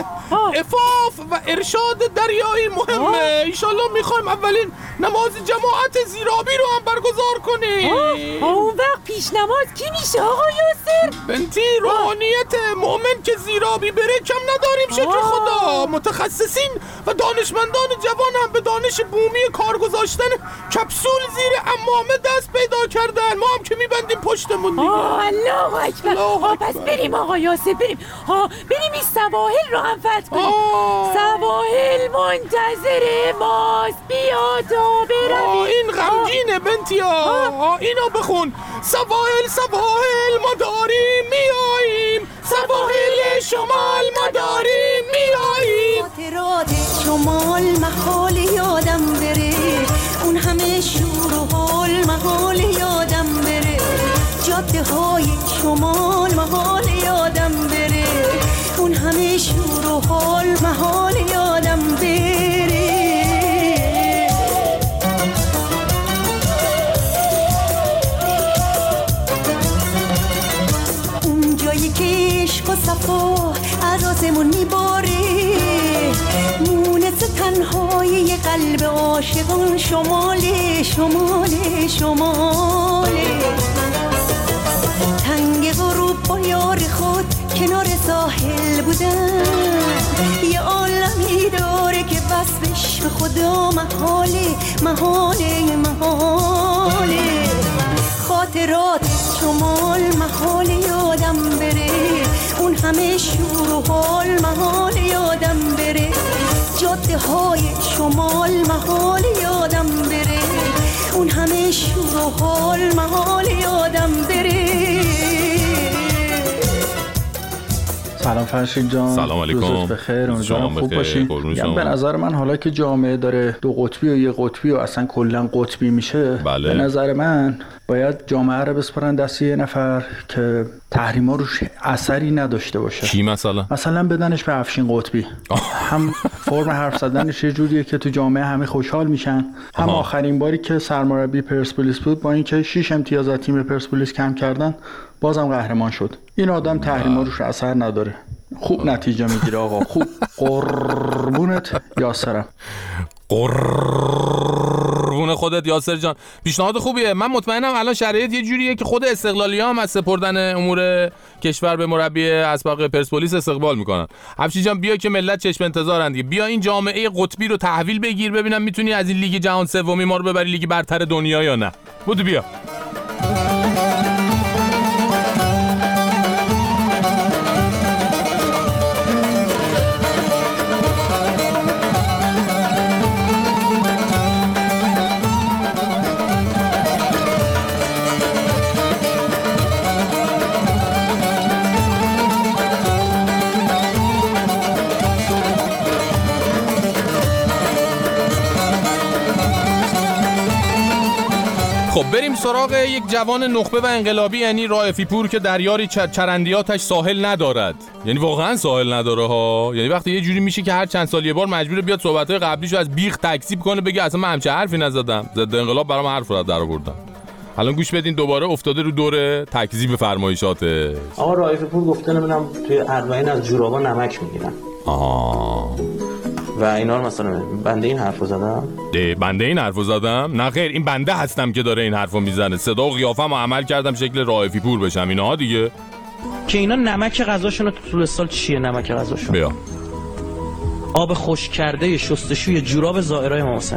عفاف و ارشاد دریایی مهمه. ایشالله میخوایم اولین نماز جماعت زیرابی رو هم برگزار کنیم. اون وقت پیش نماز کی میشه آقا یاسر؟ بنتی روحانیت مؤمن که زیرابی بره کم نداریم شکر خدا. متخصصین و دانشمندان جوان هم به دانش بومی کار گذاشتن کپسول زیر عمامه دست پیدا کردن. ما هم که میبندیم پشتمون دیگه. الله اکبر. پس بریم آقا یاسر، بریم این سواحل رو هم فتح کنیم. سواحل منتظر ماست، بیا تا برویم. این غمگینه بنتی اینو بخون. سواحل ما داریم میاییم، سواحل شمال ما داریم میاییم. خاطرات شمال محال یادم بره، اون همه شور و حال محال یادم بره. جاده های شمال محال یادم بره. شور و حال محال یادم بره. اون جایی که عشق و صفا از آسمون میباره، مونس تنهای قلب عاشقان شماله شماله شماله. تنگ غروب با یار خود کنار ساحل بودن، یه عالمی داره که وصفش به خدا محاله محاله محاله. خاطرات شمال محال یادم بره، اون همه شور و حال محال یادم بره. جاده های شمال محال یادم بره، اون همه شور و حال محال یادم بره. سلام فرشید جان. سلام علیکم. روزت بخیر، امیدوارم خوب باشی. به نظر من حالا که جامعه داره دو قطبی و یه قطبی و اصلا کلا قطبی میشه، بله. به نظر من باید جامعه رو بسپارن دست یه نفر که تحریما روش اثری نداشته باشه. کی مثلا؟ مثلا بدنش به افشین قطبی. هم فرم حرف زدنش یه جوریه که تو جامعه همه خوشحال میشن، هم آخرین باری که سرمربی پرسپولیس بود با اینکه 6 امتیاز از تیم پرسپولیس کم کردن بازم قهرمان شد. این آدم تحریما روش اثر نداره، خوب نتیجه میگیره آقا، خوب. قربونت یاسرم. قربون خودت یاسر جان، پیشنهاد خوبیه. من مطمئنم الان شرایط یه جوریه که خود استقلالی‌ها هم از سپردن امور کشور به مربی اسبق پرسپولیس استقبال میکنن. افشین جان بیا که ملت چشم انتظارن دیگه، بیا این جامعه قطبی رو تحویل بگیر، ببینم میتونی از این لیگ جهان سومی ما رو ببری لیگ برتر دنیا یا نه. بودو بیا. خب بریم سراغ یک جوان نخبه و انقلابی، یعنی رائفی پور که در یاری چرندیاتش ساحل ندارد. یعنی واقعا ساحل نداره ها. یعنی وقتی یه جوری میشه که هر چند سال یه بار مجبور بیاد صحبت‌های قبلیشو از بیخ تکذیب کنه، بگه اصلا من همچه حرفی نزدم، ضد انقلاب برام حرف رو در آوردم. الان گوش بدین، دوباره افتاده رو دور تکذیب فرمایشاتش. آقا رائفی پور گفته نمیدونم توی اربعین از جورابا نمک میگیرن. و اینا رو مثلا بنده این حرفو زدم؟ بنده این حرفو زدم؟ نه خیر، این بنده هستم که داره این حرفو میزنه. صدا و قیافم رو عمل کردم شکل رائفی پور بشم. اینا دیگه که اینا نمک غذاشون تو طول سال چیه؟ نمک غذاشون بیا آب خشک کرده شستشوی جوراب زائرای امام حسین.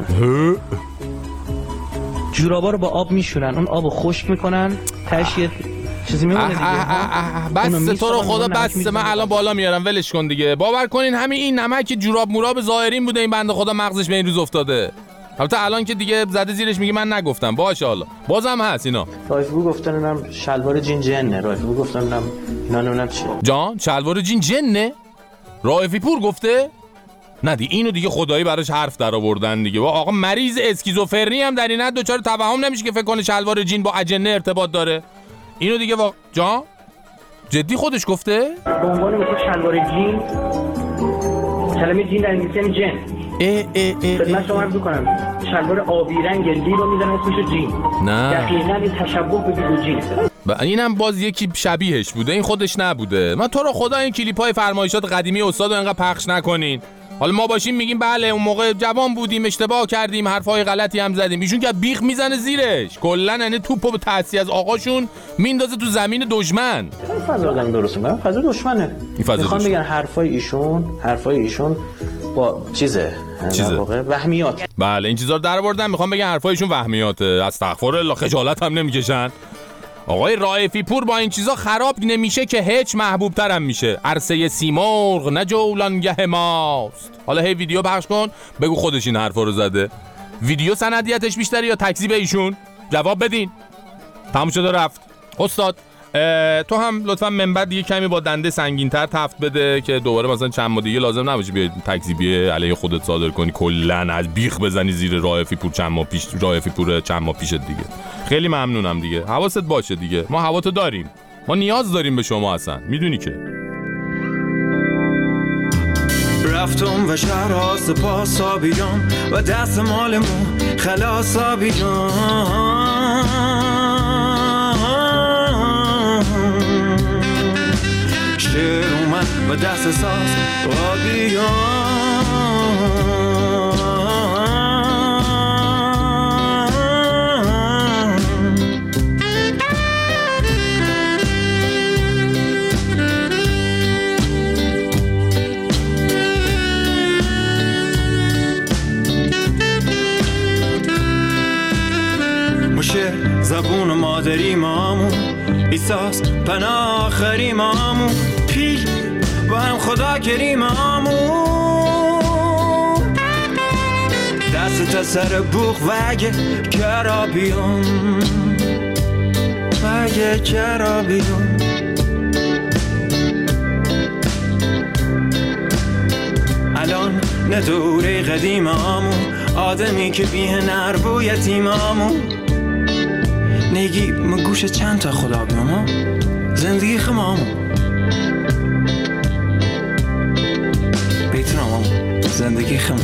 جورابا رو با آب میشورن، اون آبو خشک میکنن، تهش یه چیزی میمونه دیگه. بس تو رو خدا بس، من الان بالا میارم، ولش کن دیگه. باور کنین همین این نمک جوراب مراب زائرین بوده این بنده خدا مغزش به این روز افتاده. البته الان که دیگه زده زیرش میگه من نگفتم، باشه حالا بازم هست اینا. رائفی پور گفتن شلوار جین جنه. رائفی پور گفتن اینا نمیدونم چیه. جان شلوار جین جنه؟ رائفی پور گفته؟ ندی اینو دیگه خدایی براش حرف در آوردن دیگه. با آقا مریض اسکیزوفرنی هم در این حد دچار توهم نمیشه که فکر کنه شلوار جین با اجنه ارتباط داره. اینو دیگه جان جدی خودش گفته؟ به عنوان میگه شلوار جین، کلمه جین در انگلیسی یعنی جن. خدمت شما عرض می‌کنم شلوار آبی رنگ لی رو میزنن اسمشو جین. نه دقیقاً این تشبه به بلو جین. اینم باز یکی شبیهش بوده، این خودش نبوده. من تو رو خدا این کلیپ‌های فرمایشات قدیمی استادو انقدر پخش نکنین. حالا ما باشیم میگیم بله اون موقع جوان بودیم، اشتباه کردیم، حرفای غلطی هم زدیم. ایشون که بیخ میزنه زیرش، کلا یعنی توپو به تأسیس از آقاشون میندازه تو زمین دشمن. این فضا آدم درست میگم، فضا دشمنه. میخوام بگن حرفای ایشون با چیزه در واقع وهمیات. بله این چیزا رو درآوردن، میخوام بگن حرفایشون وهمیاته. استغفرالله، خجالت هم نمیکشن. آقای رائفی پور با این چیزا خراب نمیشه که هیچ محبوب ترم میشه. عرصه سیمرغ نه جولانگه ماست. حالا هی ویدیو پخش کن بگو خودش این حرفا رو زده. ویدیو سندیتش بیشتره یا تکذیب ایشون؟ جواب بدین. تموم شده رفت. استاد تو هم لطفا منبر دیگه کمی با دنده سنگین‌تر تفت بده که دوباره مثلا چند ماه دیگه لازم نباشه بیای تکذیبی علیه خودت صادر کنی، کلا از بیخ بزنی زیر رائفی پور چند ماه پیشت دیگه. خیلی ممنونم دیگه. حواست باشه دیگه، ما هواتو داریم، ما نیاز داریم به شما، اصلا میدونی که. رفتم و شهر ها سپاس بیام و دست مالمون خلاص بیام. شعر اومد و دست ساز بیام. زبون مادری مامون ایساس پناه آخری مامون پیل با هم خدا کریم مامون دست تا سر بوخ و اگه کرابیون و اگه کرابیون الان ندوره قدیم مامون آدمی که بیه نربو یتیم مامون نگی من گوش چند تا خدا بیام زندگی خمامو بیترامو زندگی خم.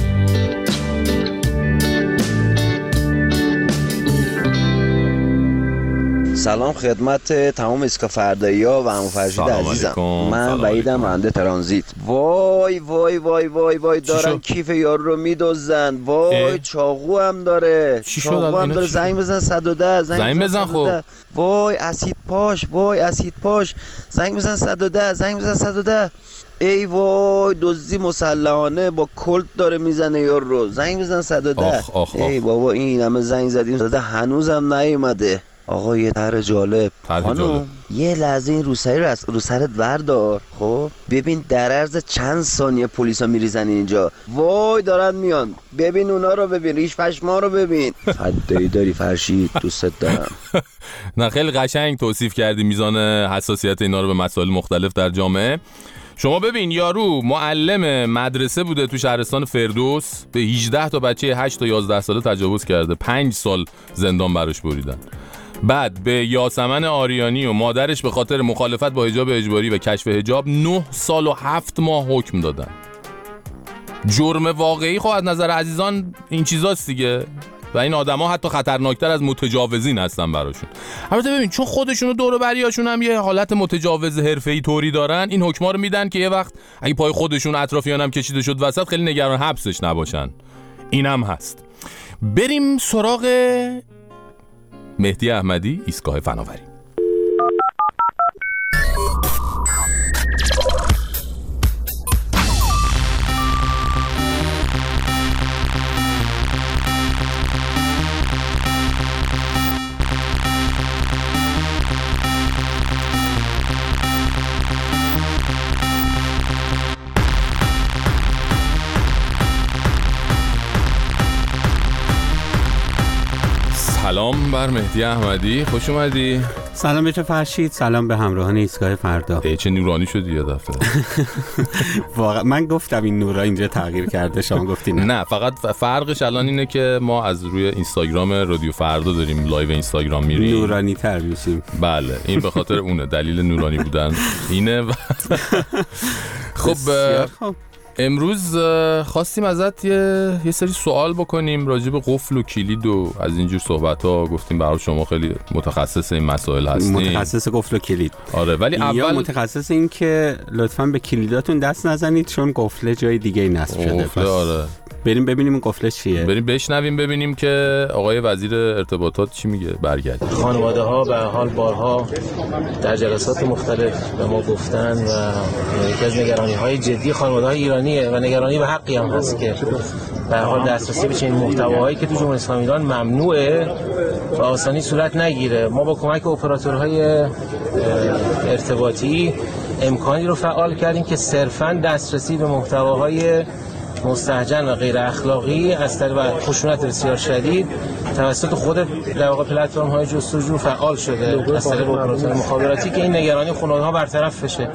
سلام خدمت تمام اسکافردایی‌ها و عمو فرشید عزیزم. من وحیدم راننده ترانزیت. وای وای وای وای وای دارن کیف یارو رو میدزدن. وای چاقو هم داره. چاقو هم داره. زنگ بزن 110. زنگ بزن خب. وای اسید پاش. وای اسید پاش. زنگ بزن 110. زنگ بزن 110. ای وای دزدی مسلحانه با کلت داره میزنه یارو رو. زنگ بزن 110. ای بابا این همه زنگ زدیم زده هنوزم نیومده. آقا یه طرح جالب. خانم یه لحظه این رو سرت بردار خب ببین در عرض چند ثانیه پلیسا میریزن اینجا. وای دارن میان. ببین اونا رو ببین. ریش پشما رو ببین. حدایی داری فرشید دوستت دارم. نه خیلی قشنگ توصیف کردی میزان حساسیت اینا رو به مسائل مختلف در جامعه. شما ببین یارو معلم مدرسه بوده تو شهرستان فردوس به 18 تا بچه 8 تا 11 ساله تجاوز کرده. 5 سال زندان براش بریدن. بعد به یاسمن آریانی و مادرش به خاطر مخالفت با حجاب اجباری و کشف حجاب 9 سال و 7 ماه حکم دادن. جرم واقعی خب از نظر عزیزان این چیزاست دیگه و این آدما حتی خطرناکتر از متجاوزین هستن براشون. البته ببین چون خودشونو دور و بریاشون هم یه حالت متجاوز حرفه‌ای طوری دارن این حکما رو میدن که یه وقت اگه پای خودشون اطرافیان هم کشیده شد وسط خیلی نگران حبسش نباشن. اینم هست. بریم سراغ مهدی احمدی ایستگاه فناوری. سلام بر مهدی احمدی، خوش اومدی. سلام به تو فرشید، سلام به همراهان ایستگاه فردا. چه نورانی شدی یه دفعه. واقعا من گفتم این نورا اینجا تغییر کرده، شما گفتین نه. فقط فرقش الان اینه که ما از روی اینستاگرام رادیو فردا داریم لایو اینستاگرام میریم، نورانی تر میشیم. بله این به خاطر اونه، دلیل نورانی بودن اینه. خب امروز خواستیم ازت یه سری سوال بکنیم راجع به قفل و کلید و از اینجور صحبت‌ها. گفتیم برای شما خیلی متخصص این مسائل هستین، متخصص قفل و کلید. آره ولی یا اول متخصص این که لطفاً به کلیداتون دست نزنید چون قفل جای دیگه نصب شده. آره بریم ببینیم این قفل چیه. بریم بشنویم ببینیم که آقای وزیر ارتباطات چی میگه. برگردیم. خانواده‌ها به حال بارها در جلسات مختلف به ما گفتن و یکی از نگرانی‌های جدی خانواده‌های ایرانیه و نگرانی به حقی هم هست که به حال دسترسی به چنین محتواهایی که تو جمهوری اسلامی ایران ممنوعه و آسانی صورت نگیره. ما با کمک اپراتورهای ارتباطی امکانی رو فعال کردیم که صرفاً دسترسی به محتواهای مستهجن و غیر اخلاقی از طریق خشونت بسیار شدید توسط خود در واقع پلتفرم‌های جستجو فعال شده از طریق اپراتور مخابراتی که این نگرانی خانواده‌ها برطرف بشه.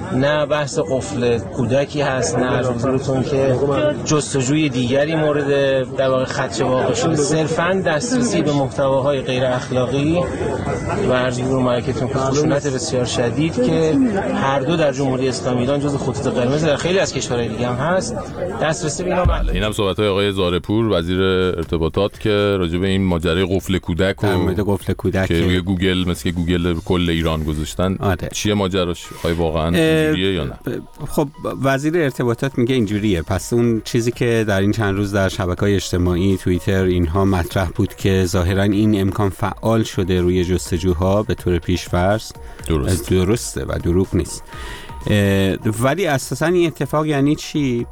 نه بحث قفل کودکی هست، نه حضورتون که جستجوی دیگری مورد در واقع خدشه واقع شده، صرفاً دسترسی به محتواهای غیر اخلاقی و عرض رو ملکتون خشونت بسیار شدید که هر دو در جمهوری اسلامی ایران جزو خطوط قرمز، در خیلی از کشورهای دیگه هم هست دسترسی به اینا. اینم صحبت‌های آقای زارپور وزیر ارتباطات که راجع به این ماجرای قفل کودک و قفل کودک که روی گوگل مثل گوگل کل ایران گذاشتن. چیه ماجراش؟ آیا واقعا اینجوریه یا نه؟ خب وزیر ارتباطات میگه اینجوریه. پس اون چیزی که در این چند روز در شبکه‌های اجتماعی توییتر اینها مطرح بود که ظاهرا این امکان فعال شده روی جستجوها به طور پیش‌فرض درسته و دروغ نیست. ولی اساسا این اتفاق یعنی چی؟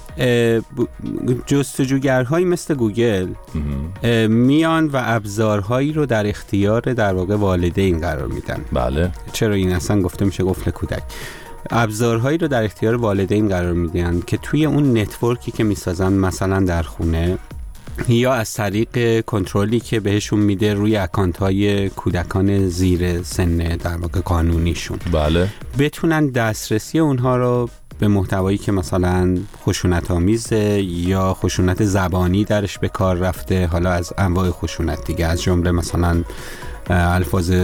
جستجوگرهایی مثل گوگل میان و ابزارهایی رو در اختیار در واقع والدین قرار میدن. بله. چرا این اصلا گفته میشه قفل کودک؟ ابزارهایی رو در اختیار والدین قرار میدن که توی اون نتورکی که میسازن مثلا در خونه یا از طریق کنترلی که بهشون میده روی اکانت‌های کودکان زیر سن در واقع قانونیشون، بله، بتونن دسترسی اونها رو به محتوایی که مثلا خشونت‌آمیزه یا خشونت زبانی درش به کار رفته، حالا از انواع خشونت دیگه، از جمله مثلا الفاظ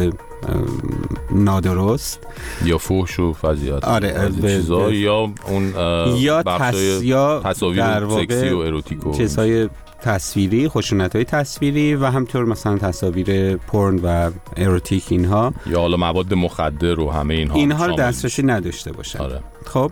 نادرست یا فحش و فضیحت، چیزا یا اون یا تصاویر سکسی و اروتیک و چیزهای تصویری، خشونت‌های تصویری و همطور مثلا تصاویر پورن و اروتیک، اینها یا حالا مواد مخدر و همه اینها رو دسترسی نداشته باشن. خب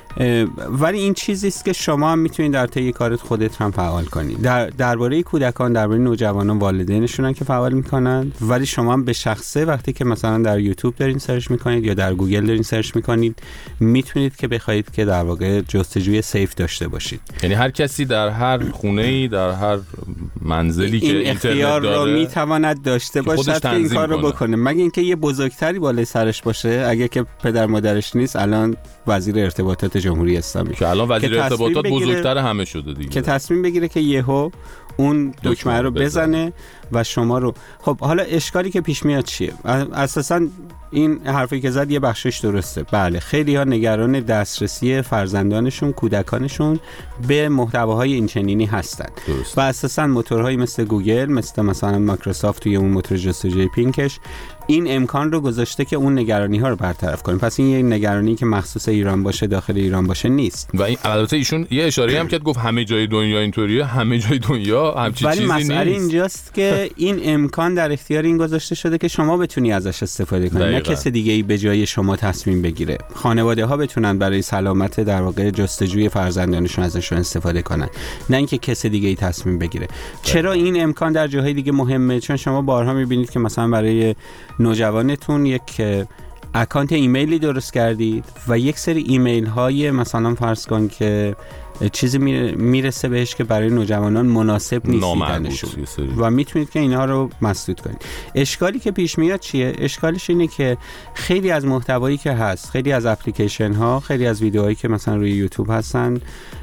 ولی این چیزی است که شما هم میتونید در طی کارت خودت هم فعال کنید. درباره کودکان، درباره نوجوانان، والدینشونن که فعال میکنن، ولی شما هم به شخصه وقتی که مثلا در یوتیوب دارین سرچ میکنید یا در گوگل دارین سرچ میکنید، میتونید که بخواید که در واقع جستجوی سیف داشته باشید. یعنی هر کسی در هر خونه‌ای، در هر منزلی که اینترنت اختیار رو میتواند داشته باشد که این کار رو بکنه، مگه اینکه یه بزرگتری بالای سرش باشه. اگه که پدر مادرش نیست، الان وزیر ارتباطات جمهوری اسلامی که الان وزیر ارتباطات بزرگتر همه شده دیگه، که تصمیم بگیره که یهو اون دکمه رو بزنه و شما رو. خب حالا اشکالی که پیش میاد چیه؟ اساساً این حرفی که زد یه بخشش درسته. بله، خیلی ها نگران دسترسی فرزندانشون، کودکانشون به محتواهای اینچنینی هستن و اساساً موتورهایی مثل گوگل، مثلا مایکروسافت توی اون موتور جستجوی پینکش این امکان رو گذاشته که اون نگرانی ها رو برطرف کنیم. پس این یه نگرانی که مخصوص ایران باشه، داخل ایران باشه نیست. و این البته ایشون یه اشاره هم کرد، گفت همه جای دنیا اینطوریه، همه جای دنیا همچین چیزی نیست. ولی مسئله اینجاست که این امکان در اختیار این گذاشته شده که شما بتونی ازش استفاده کنی، نه کسی دیگه ای به جای شما تصمیم بگیره. خانواده ها بتونن برای سلامت در واقع جستجوی فرزندانشون ازشون استفاده کنن، نه اینکه کسی دیگه ای تصمیم بگیره. چرا این امکان در جاهای دیگه مهمه؟ چون شما بارها میبینید که مثلا برای نوجوانتون یک اکانت ایمیلی درست کردید و یک سری ایمیل های مثلا فرض کن که چیزی میرسه بهش که برای نوجوانان مناسب نیست دیدنشون و میتونید که اینها رو مسدود کنید. اشکالی که پیش میاد چیه؟ اشکالش اینه که خیلی از محتوایی که هست، خیلی از اپلیکیشن ها، خیلی از ویدیوهایی که مثلا روی یوتیوب هستن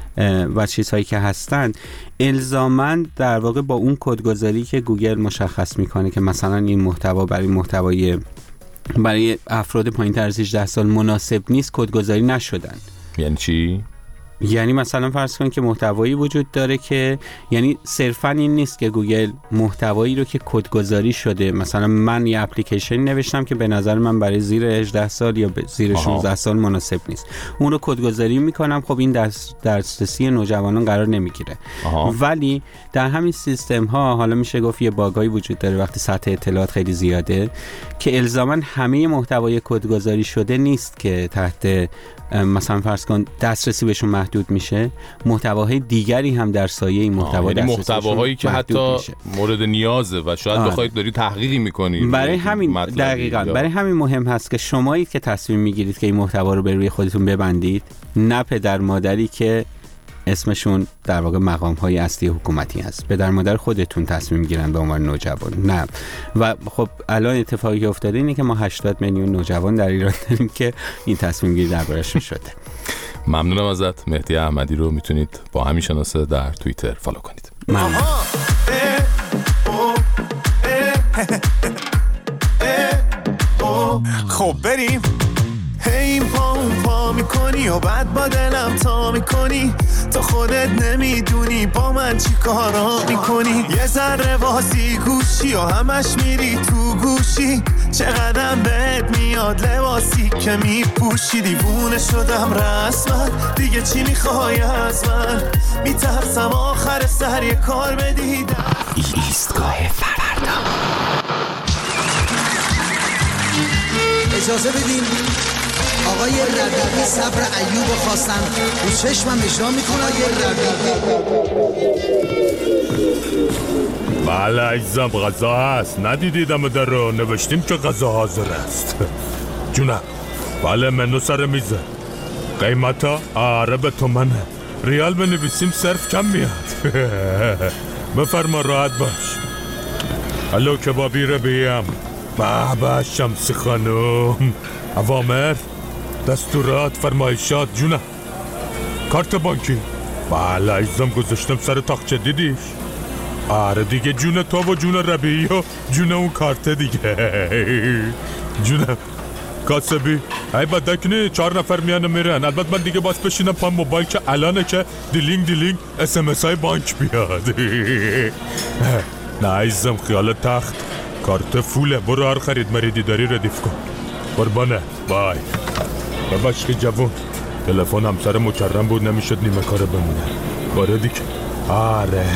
و چیزهایی که هستن الزاماً در واقع با اون کدگذاری که گوگل مشخص میکنه که مثلا این محتوا برای افراد پایین‌تر از 18 سال مناسب نیست، کدگذاری نشدن. یعنی چی؟ یعنی مثلا فرض کن که محتوایی وجود داره که یعنی صرفاً این نیست که گوگل محتوایی رو که کدگذاری شده، مثلا من یه اپلیکیشن نوشتم که به نظر من برای زیر 18 سال یا زیر 16 سال مناسب نیست، اون رو کدگذاری میکنم، خب این دسترسی نوجوانان قرار نمیگیره. ولی در همین سیستم ها حالا میشه گفت یه باگایی وجود داره وقتی سطح اطلاعات خیلی زیاده که الزاماً همه محتوای کدگذاری شده نیست که تحت مثلا فرض کن دسترسی بهشون محدود میشه، محتواهای دیگری هم در سایه این محتوا محتواهایی که حتی مورد نیازه و شاید بخواید داری تحقیقی میکنید. برای همین دقیقاً برای همین مهم هست که شمایید که تصمیم میگیرید که این محتوا رو به روی خودتون ببندید، نه پدر مادری که اسمشون در واقع مقام‌های اصلی حکومتی هست. پدر مادر خودتون تصمیم میگیرن به عنوان نوجوان، نه. و خب الان اتفاقی که افتاده اینه که ما 80 میلیون نوجوان در ایران داریم که این تصمیم گیری دربارشون شده. ممنونم ازت. مهدی احمدی رو میتونید با همین شناسه در توییتر فالو کنید. ممنون. خب بریم. هی پام نگاه میکنی و بعد با دلم تا میکنی، تو خودت نمیدونی با من چی کارا میکنی. یه ذره واسه گوشی و همش میری تو گوشی، چقدر بهت میاد لباسی که میپوشی. دیوونه شدم رسما، دیگه چی میخوای از من؟ میترسم آخر سر یه کار بدیدم. ایستگاه فردا. اجازه بدین آقای ربیعی صبر ایوب خواستن رو چشمم اجرا میکنه. آقای ربیعی. بله عزیزم غذا هست، ندیدیدم در رو نوشتیم که غذا حاضر است. جونم بله منو سر میزه، قیمتا آره به تومنه، ریال بنویسیم صرف کم میاد. بفرما راحت باش. الو کبابی ربیعیم. بابا شمسی خانم، اوامر دستورات فرمایشات. جونم کارت بانکی بله عزیزم گذاشتم سر تاقچه دیدیش؟ آره دیگه جون تو و جون ربیعی و جون اون کارت دیگه. جونم کاسبی ای بدکنی 4 نفر میانه میرن. البته من دیگه باز بشینم پا موبایل که الانه که دیلینگ SMS های بانک بیاد. نه عزیزم خیال تخت، کارت فوله، برو هر خرید مریدی داری ردیف کن. قربانه بای. بباش که جوون تلفن همسر مکرم بود نمیشد نیمه کار بمونه. باره دیگه آره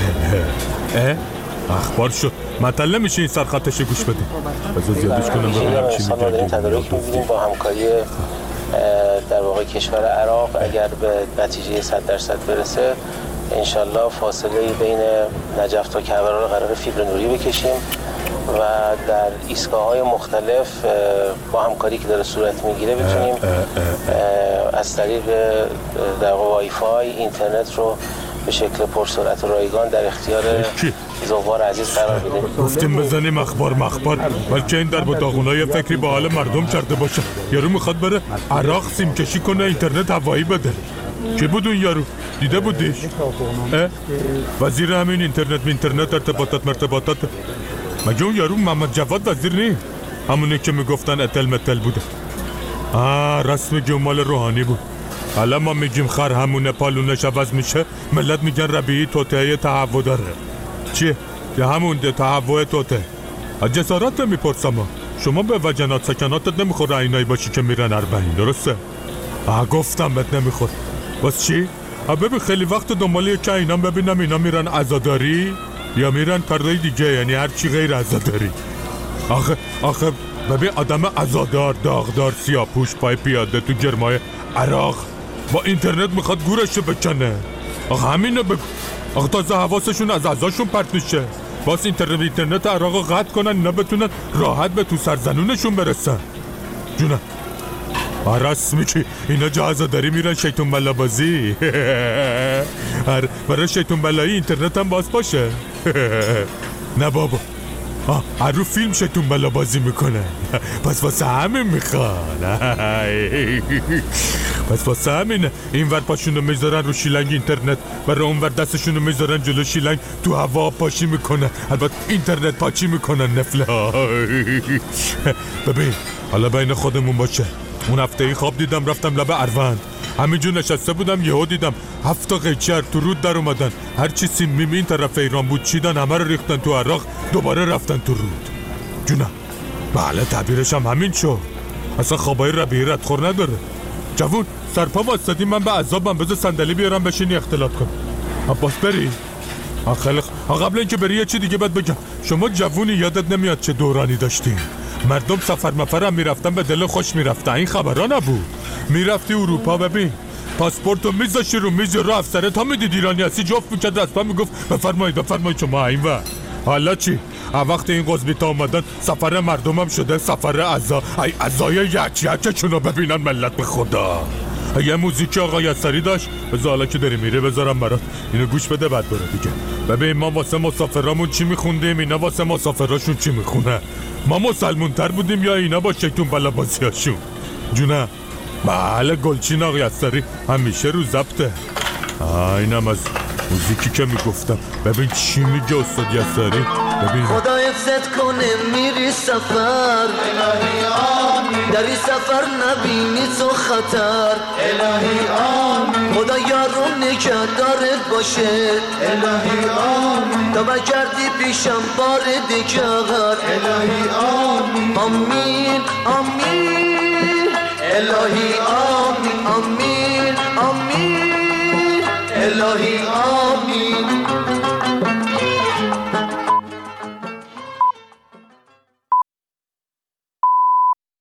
اخبار شد. مطل نمیشه این سرخطش گوش بدیم. بذار زیادش کنم ببینم چی میگه. این تدارک می‌بینیم با همکاری در واقع کشور عراق اگر به نتیجه 100% برسه انشالله فاصله بین نجف تا کربلا رو قرار فیبر نوری بکشیم و در ایستگاه‌های مختلف با همکاری که داره صورت میگیره بتونیم از طریق در واقع وای فای اینترنت رو به شکل پرسرعت و رایگان در اختیار زوار عزیز قرار بدیم. گفتیم بزنیم اخبار بلکه این در داغونای فکری با حال مردم کرده باشه. یارو میخواد بره عراق سیم کشی کنه اینترنت هوایی بده. کی بود اون یارو؟ دیده بودیش؟ وزیر همین اینترنت ارتباطات. مگه اون یارو محمد جواد وزیر نی؟ همونه که میگفتن اتل بوده. رسم جمال روحانی بود. حالا ما میگیم خر همونه پالونش عوض میشه، ملت میگن ربیعی توطئه تهوع داره. چیه؟ یه همون تهوع توطئه. جسارت نمیپرسم شما به وجنات سکناتت نمیخوره اینایی باشی که میرن 40 درسته؟ گفتم بهت نمیخور. باز چی؟ ببین خیلی وقت دنباله که اینام ببینم اینا میرن عزاداری یا میرن کارهای دیگه، یعنی هر چی غیر عزاداری. آخه ببین آدم عزادار داغدار سیاپوش پای پیاده تو گرمای عراق با اینترنت میخواد گورشو بکنه. همینو بگو. تازه حواسشون از عزاشون پرت میشه. باز اینترنت عراقو قطع کنن اینا بتونن راحت به تو سرزنونشون برسن. جونم رسمی که اینا جا عزاداری میرن شیطون بلا بازی. برای شیطون بلایی اینترنت هم باز باشه. نه بابا هر رو فیلم شیطون بلا بازی میکنه. پس واسه همین میخوان. پس واسه همینه این ور پاشونو میذارن رو شیلنگ اینترنت، برای اون ور دستشونو میذارن جلو شیلنگ تو هوا پاشی میکنه. البته اینترنت پاچی میکنن نفله. ببین حالا بین خودمون باشه، اون هفته ای خواب دیدم رفتم لب اروند، همینجور نشسته بودم یهو دیدم 7 قیچر تو رود در اومدن، هرچی سیم میم این طرف ایران بود چیدن همه رو ریختن تو عراق، دوباره رفتن تو رود. جونم بله تعبیرش هم همین شد. اصلا خوابای ربیعی ردخور نداره. جوون سرپا واسدی من به عذابم، بذار صندلی بیارم بشینی اختلاط کن. عباس بری؟ قبل اینکه بری یه چی دیگه بهت بگم. شما جوونی یادت نمیاد چه دورانی داشتین؟ مردم سفر مفرم میرفتن به دل خوش میرفتن، این خبرها نبود. میرفتی اروپا ببین پاسپورتو میذاشی رو میز رو افسره تا میدید ایرانی هستی جفت میکرد رسما میگفت بفرمایید شما این ور. حالا چی؟ وقتی این قزبیتا اومدن سفر مردمم شده سفر عزا. ای عزای یکشونو ببینن ملت به خدا. یه موزیک آقا یسری داشت، بذار حالا که داری میره بذارم برات، اینو گوش بده بعد برو دیگه. ببین ما واسه مسافرامون چی میخوندیم، اینا واسه مسافراشون چی میخونه. ما مسلمون تر بودیم یا اینا با شیطون بلا بازیاشون؟ جونم بله گلچین آقا یسری همیشه رو ضبطه. اینم از موزیکی که میگفتم. ببین چی میگه استاد یسری. ببین خدا حفظت کنه میری سفر در این سفر نبینی تو خطر الهی آمین خدا یارو نگهدارت باشه الهی آمین تا بگردی پیشم بار دیگر الهی آمین آمین آمین الهی آمین آمین آمین الهی